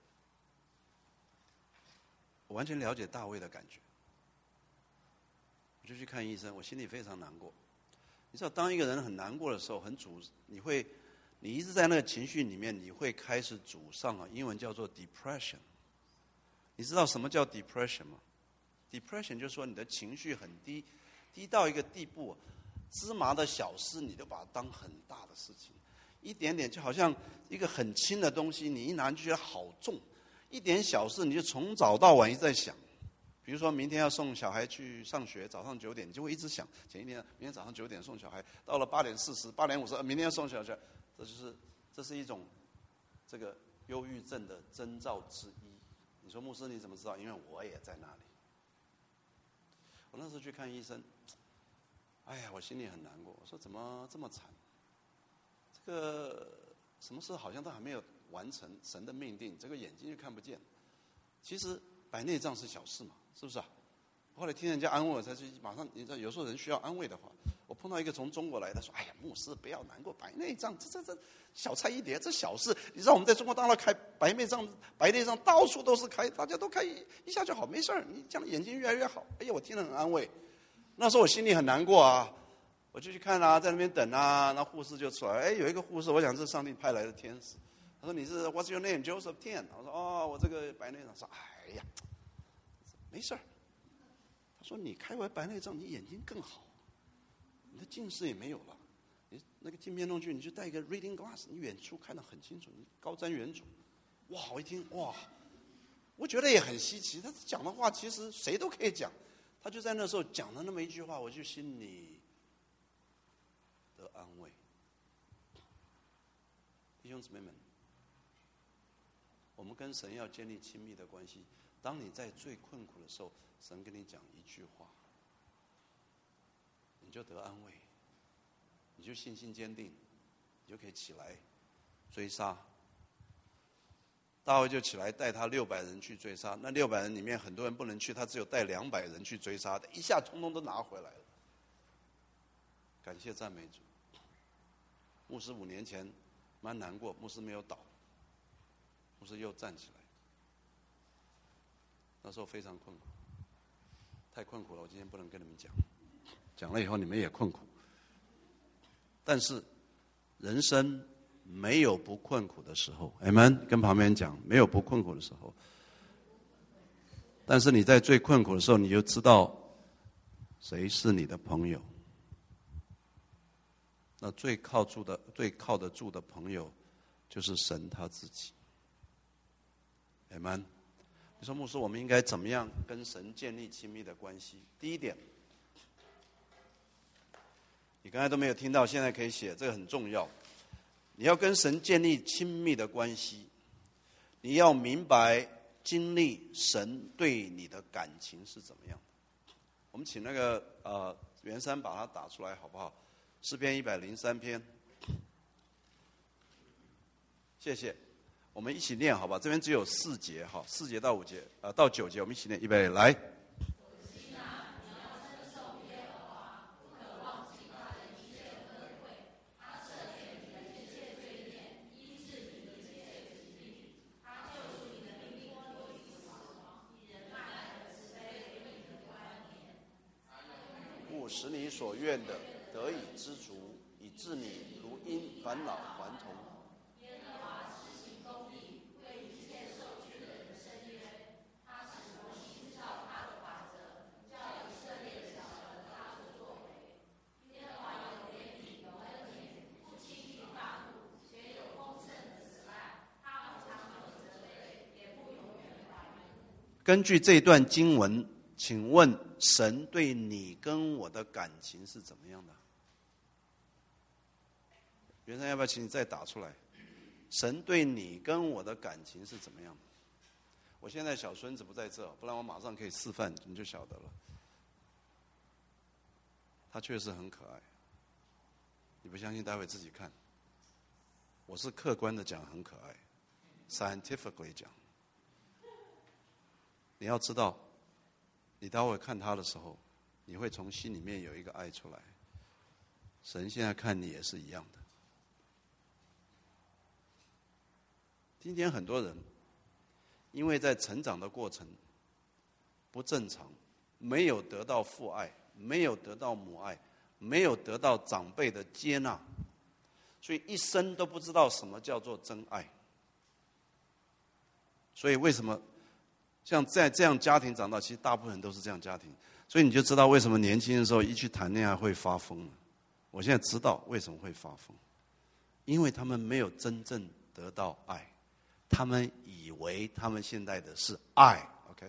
我完全了解大卫的感觉，我就去看医生，我心里非常难过。你知道，当一个人很难过的时候，很沮，你会，你一直在那个情绪里面，你会开始沮丧啊，英文叫做 depression。你知道什么叫 depression 吗？ depression 就是说你的情绪很低，低到一个地步，芝麻的小事你都把它当很大的事情。一点点就好像一个很轻的东西，你一拿就觉得好重，一点小事你就从早到晚一直在想。比如说明天要送小孩去上学，早上九点，你就会一直想前一天明天早上九点送小孩，到了八点四十、八点五十，明天要送小孩，这就是这是一种这个忧郁症的征兆之一。你说牧师你怎么知道？因为我也在那里。我那时候去看医生，哎呀，我心里很难过，我说怎么这么惨？这个什么事好像都还没有完成，神的命定，这个眼睛就看不见。其实白内障是小事嘛，是不是啊？后来听人家安慰我，才去马上，你知道，有时候人需要安慰的话，我碰到一个从中国来的说：“哎呀，牧师不要难过，白内障这这这小菜一碟，这小事。你知道我们在中国大陆开白内障，白内障到处都是开，大家都开一下就好，没事儿，你将来眼睛越来越好。”哎呀，我听了很安慰。 那时候我心里很难过啊，我就去看啊，在那边等啊，那护士就出来，哎，有一个护士，我想是上帝派来的天使。他说你是 What's your name? Joseph Tian。我说哦，我这个白内障。说哎呀，没事儿。他说你开完白内障，你眼睛更好，你的近视也没有了。你那个镜片弄去，你就戴一个 reading glass， 你远处看得很清楚，你高瞻远瞩。哇，我一听哇，我觉得也很稀奇。他讲的话其实谁都可以讲，他就在那时候讲了那么一句话，我就心里得安慰。弟兄姊妹们，我们跟神要建立亲密的关系。当你在最困苦的时候，神跟你讲一句话，你就得安慰，你就信心坚定，你就可以起来追杀。大卫就起来带他六百人去追杀，那六百人里面很多人不能去，他只有带两百人去追杀的，一下通通都拿回来了。感谢赞美主。牧师五年前蛮难过，牧师没有倒，牧师又站起来。那时候非常困苦，太困苦了，我今天不能跟你们讲，讲了以后你们也困苦。但是人生没有不困苦的时候 ，Amen。跟旁边人讲，没有不困苦的时候。但是你在最困苦的时候，你就知道谁是你的朋友。那最靠住的、最靠得住的朋友，就是神他自己。Amen。你说牧师，我们应该怎么样跟神建立亲密的关系？第一点，你刚才都没有听到，现在可以写，这个很重要。你要跟神建立亲密的关系，你要明白经历神对你的感情是怎么样的。我们请那个呃袁山把它打出来好不好？诗篇一百零三篇，谢谢。我们一起念好吧？这边只有四节哈，四节到五节，呃，到九节，我们一起念，预备来。故使你所愿的得以知足，以致你如因烦恼还童。根据这段经文，请问神对你跟我的感情是怎么样的？袁生，要不要请你再打出来？神对你跟我的感情是怎么样的？我现在小孙子不在这，不然我马上可以示范，你就晓得了。他确实很可爱，你不相信，待会自己看。我是客观的讲，很可爱 ，scientifically 讲。你要知道，你待会看他的时候，你会从心里面有一个爱出来。神现在看你也是一样的。今天很多人因为在成长的过程不正常，没有得到父爱，没有得到母爱，没有得到长辈的接纳，所以一生都不知道什么叫做真爱。所以为什么像在这样家庭长大，其实大部分人都是这样家庭，所以你就知道为什么年轻的时候一去谈恋爱会发疯了。我现在知道为什么会发疯，因为他们没有真正得到爱，他们以为他们现在的是爱。 OK，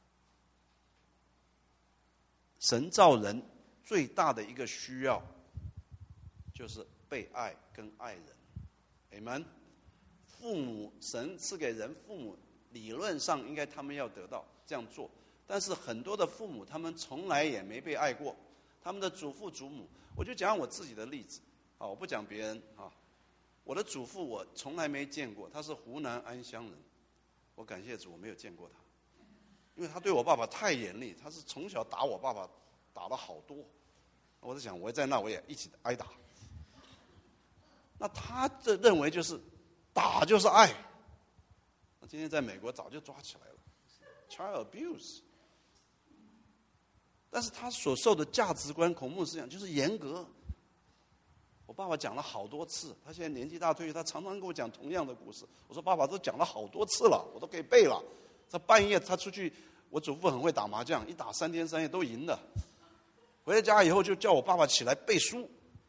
神造人最大的一个需要就是被爱跟爱人。 Amen。 父母，神赐给人父母，理论上应该他们要得到这样做，但是很多的父母他们从来也没被爱过，他们的祖父祖母，我就讲我自己的例子啊，我不讲别人啊。我的祖父我从来没见过，他是湖南安乡人，我感谢主我没有见过他，因为他对我爸爸太严厉，他是从小打我爸爸，打了好多。我在想，我在那我也一起挨打。那他这认为就是打就是爱。那今天在美国早就抓起来了 ，child abuse。 但是他所受的价值观、孔孟思想就是严格。我爸爸讲了好多次，他现在年纪大退休，他常常跟我讲同样的故事。我说爸爸都讲了好多次了，我都可以背了。他半夜他出去，我祖父很会打麻将，一打三天三夜都赢了。回到家以后就叫我爸爸起来背书，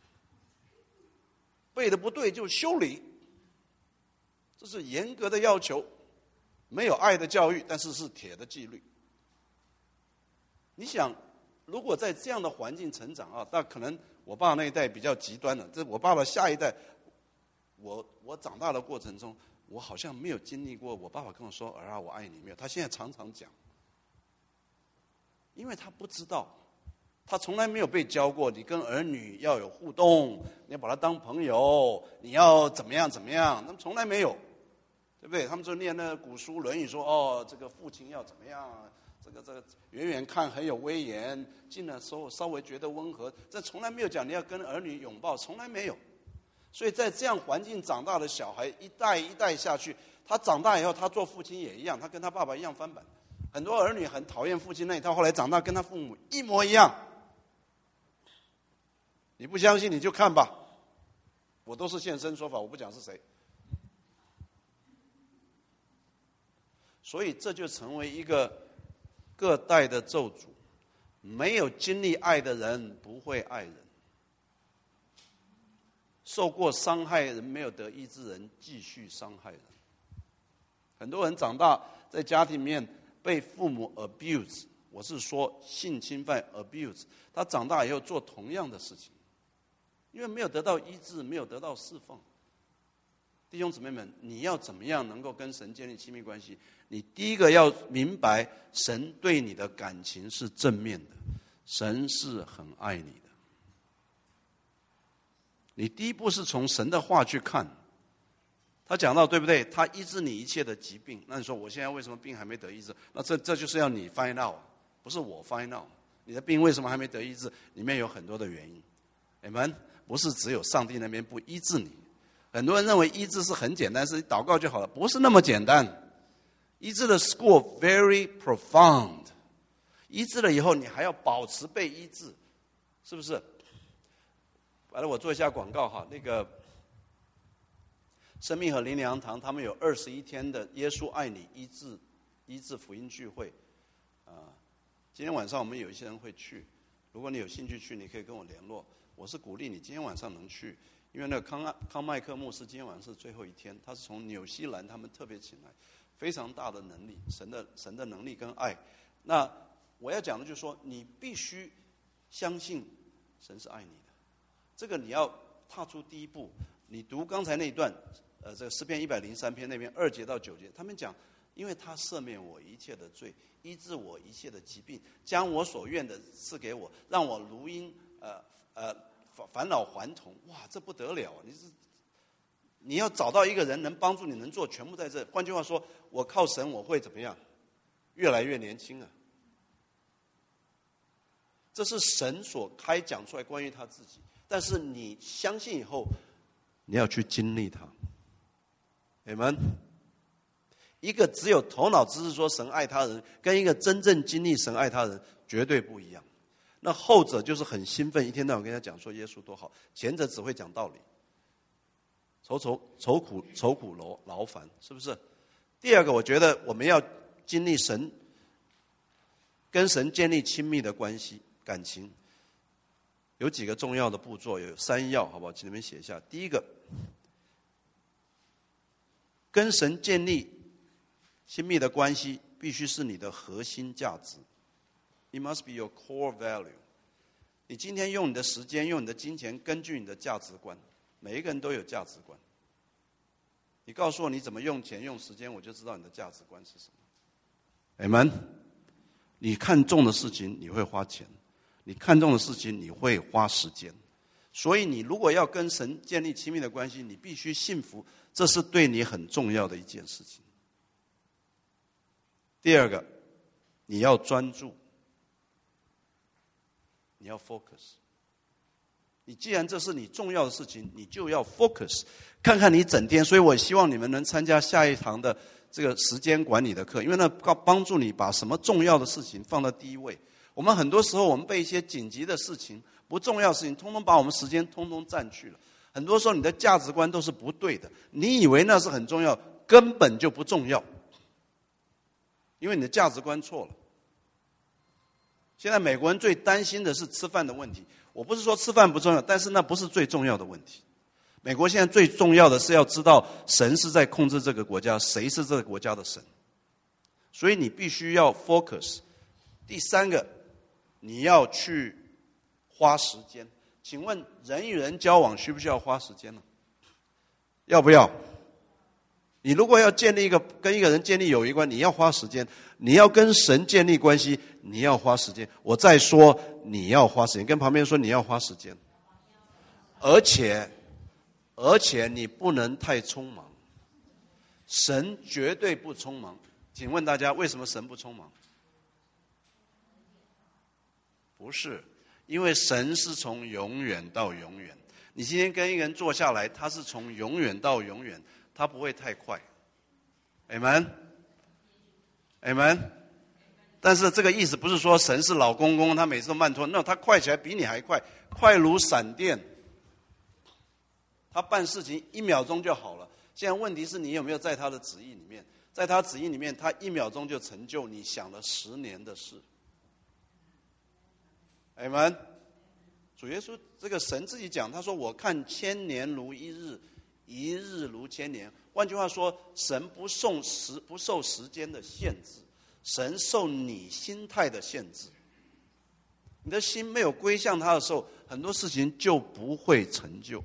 背的不对就修理，这是严格的要求，没有爱的教育，但是是铁的纪律。你想，如果在这样的环境成长啊，那可能我爸那一代比较极端了。这我爸爸下一代，我我长大的过程中，我好像没有经历过我爸爸跟我说儿啊我爱你，没有。他现在常常讲，因为他不知道，他从来没有被教过你跟儿女要有互动，你要把他当朋友，你要怎么样怎么样，他们从来没有，对不对？他们就念那个古书《论语》说，哦，这个父亲要怎么样，这个这个远远看很有威严，近的时候稍微觉得温和，这从来没有讲你要跟儿女拥抱，从来没有。所以在这样环境长大的小孩，一代一代下去，他长大以后，他做父亲也一样，他跟他爸爸一样翻版。很多儿女很讨厌父亲那一套，后来长大跟他父母一模一样。你不相信你就看吧，我都是现身说法，我不讲是谁。所以这就成为一个各代的咒诅，没有经历爱的人不会爱人，受过伤害人没有得医治人继续伤害人。很多人长大在家庭里面被父母 abuse， 我是说性侵犯 abuse， 他长大以后做同样的事情，因为没有得到医治，没有得到释放。弟兄姊妹们，你要怎么样能够跟神建立亲密关系？你第一个要明白，神对你的感情是正面的，神是很爱你的。你第一步是从神的话去看，他讲到对不对？他医治你一切的疾病，那你说我现在为什么病还没得医治？那这这就是要你 find out， 不是我 find out。你的病为什么还没得医治？里面有很多的原因。Amen， 不是只有上帝那边不医治你。很多人认为医治是很简单，是祷告就好了，不是那么简单。医治的 score very profound， 医治了以后你还要保持被医治，是不是？完了，我做一下广告哈，那个生命和灵粮堂他们有二十一天的耶稣爱你医治医治福音聚会啊。今天晚上我们有一些人会去，如果你有兴趣去，你可以跟我联络。我是鼓励你今天晚上能去，因为那个康康麦克牧师今天晚上是最后一天，他是从纽西兰他们特别请来，非常大的能力，神的神的能力跟爱。那我要讲的就是说，你必须相信神是爱你的，这个你要踏出第一步。你读刚才那一段，呃，这个诗篇一百零三篇那边二节到九节，他们讲，因为他赦免我一切的罪，医治我一切的疾病，将我所愿的赐给我，让我如鹰呃呃返老还童。哇，这不得了！你是你要找到一个人能帮助你，能做，全部在这。换句话说，我靠神，我会怎么样？越来越年轻啊！这是神所开讲出来关于他自己，但是你相信以后，你要去经历它。你们一个只有头脑知识说神爱他人，跟一个真正经历神爱他人绝对不一样。那后者就是很兴奋，一天到晚跟他讲说耶稣多好；前者只会讲道理，愁愁愁苦愁苦劳劳烦，是不是？第二个，我觉得我们要经历神，跟神建立亲密的关系感情，有几个重要的步骤，有三要，好不好？请你们写一下。第一个，跟神建立亲密的关系必须是你的核心价值。It must be your core value。你今天用你的时间，用你的金钱，根据你的价值观。每一个人都有价值观。你告诉我你怎么用钱、用时间，我就知道你的价值观是什么。Amen。你看重的事情，你会花钱；你看重的事情，你会花时间。所以，你如果要跟神建立亲密的关系，你必须信服，这是对你很重要的一件事情。第二个，你要专注。你要 focus， 你既然这是你重要的事情，你就要 focus， 看看你整天。所以我希望你们能参加下一堂的这个时间管理的课，因为那帮助你把什么重要的事情放到第一位。 我们很多时候我们被一些紧急的事情、不重要的事情，通通把我们时间通通占去了。很多时候你的价值观都是不对的，你以为那是很重要，根本就不重要，因为你的价值观错了。现在美国人最担心的是吃饭的问题，我不是说吃饭不重要，但是那不是最重要的问题。美国现在最重要的是要知道神是在控制这个国家，谁是这个国家的神。所以你必须要 focus。第三个，你要去花时间。请问人与人交往需不需要花时间呢？要不要？你如果要建立一个跟一个人建立友谊关系，你要花时间；你要跟神建立关系，你要花时间。我再说，你要花时间，跟旁边说你要花时间，而且。而且你不能太匆忙，神绝对不匆忙。请问大家，为什么神不匆忙？不是，因为神是从永远到永远。你今天跟一个人坐下来，他是从永远到永远，他不会太快。Amen， Amen。但是这个意思不是说神是老公公，他每次都慢拖，那他快起来比你还快，快如闪电。他办事情一秒钟就好了。现在问题是你有没有在他的旨意里面？在他旨意里面，他一秒钟就成就你想了十年的事。Amen。主耶稣这个神自己讲，他说：“我看千年如一日，一日如千年。”换句话说，神不受时不受时间的限制，神受你心态的限制。你的心没有归向他的时候，很多事情就不会成就。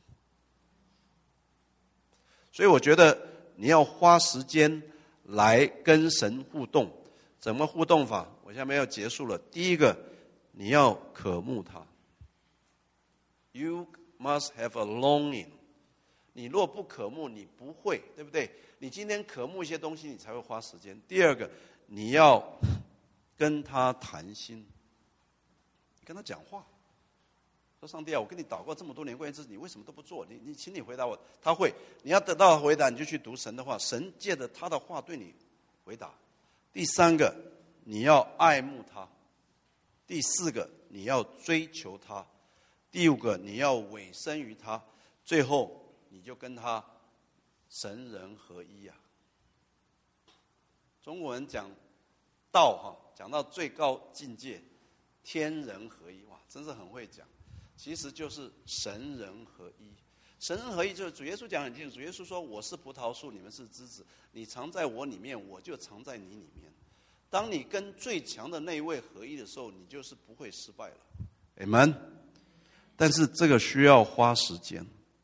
所以我觉得你要花时间来跟神互动。怎么互动法？我下面要结束了。第一个，你要渴慕他。You must have a longing。你若不渴慕，你不会，对不对？你今天渴慕一些东西，你才会花时间。第二个，你要跟他谈心，跟他讲话。说上帝啊，我跟你祷告这么多年关于这事，你为什么都不做？你你，请你回答我。他会，你要得到回答，你就去读神的话，神借着他的话对你回答。第三个，你要爱慕他。第四个，你要追求他。第五个，你要委身于他。最后，你就跟他神人合一啊。中国人讲道哈，讲到最高境界，天人合一，哇，真是很会讲。其实就是神人合一。神人合一就是主耶稣讲很清楚，主耶稣说：“我是葡萄树，你们是枝子，你藏在我里面，我就藏在你里面。”当你跟最强的那一位合一的时候，你就是不会失败了。Amen。但是这个需要花时间。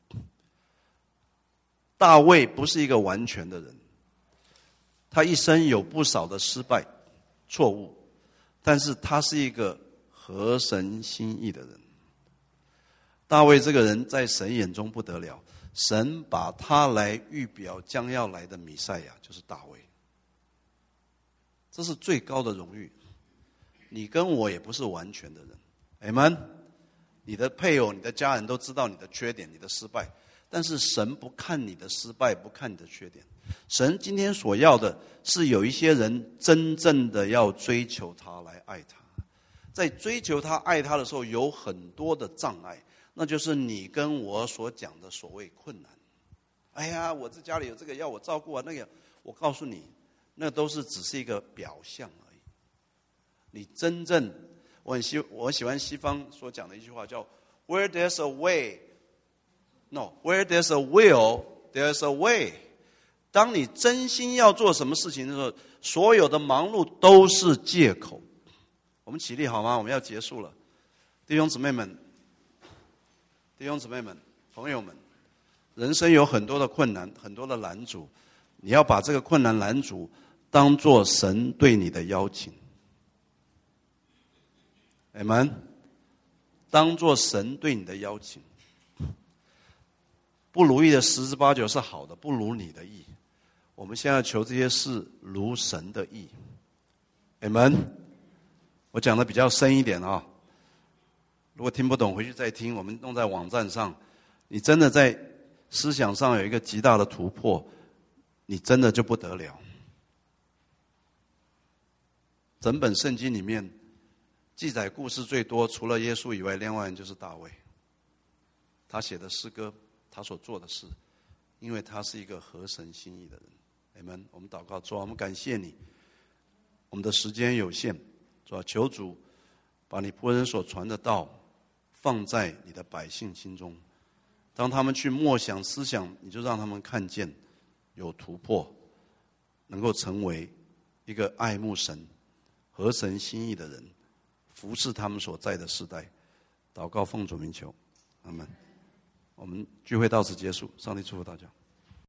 大卫不是一个完全的人，他一生有不少的失败、错误，但是他是一个合神心意的人。大卫这个人在神眼中不得了，神把他来预表将要来的弥赛亚，就是大卫。这是最高的荣誉。你跟我也不是完全的人 Amen。 你的配偶、你的家人都知道你的缺点、你的失败，但是神不看你的失败，不看你的缺点。神今天所要的是有一些人真正的要追求他，来爱他。在追求他、爱他的时候，有很多的障碍，那就是你跟我所讲的所谓困难。哎呀，我这家里有这个要我照顾啊，那个，我告诉你，那都是只是一个表象而已。你真正，我很喜我喜欢西方所讲的一句话，叫 "Where there's a way, no, where there's a will, there's a way." 当你真心要做什么事情的时候，所有的忙碌都是借口。我们起立好吗？我们要结束了，弟兄姊妹们。弟兄姊妹们，朋友们，人生有很多的困难，很多的拦阻，你要把这个困难拦阻当作神对你的邀请。Amen， 当作神对你的邀请。不如意的十之八九是好的，不如你的意。我们现在求这些事如神的意。Amen。我讲的比较深一点啊。如果听不懂，回去再听，我们弄在网站上。你真的在思想上有一个极大的突破，你真的就不得了。整本圣经里面记载故事最多，除了耶稣以外，另外人就是大卫。他写的诗歌，他所做的事，因为他是一个合神心意的人。阿们。我们祷告，主啊，我们感谢你。我们的时间有限，主啊，求主把你仆人所传的道放在你的百姓心中。当他们去默想思想，你就让他们看见有突破，能够成为一个爱慕神、合神心意的人，服侍他们所在的世代。祷告奉主名求，阿们。我们聚会到此结束，上帝祝福大家。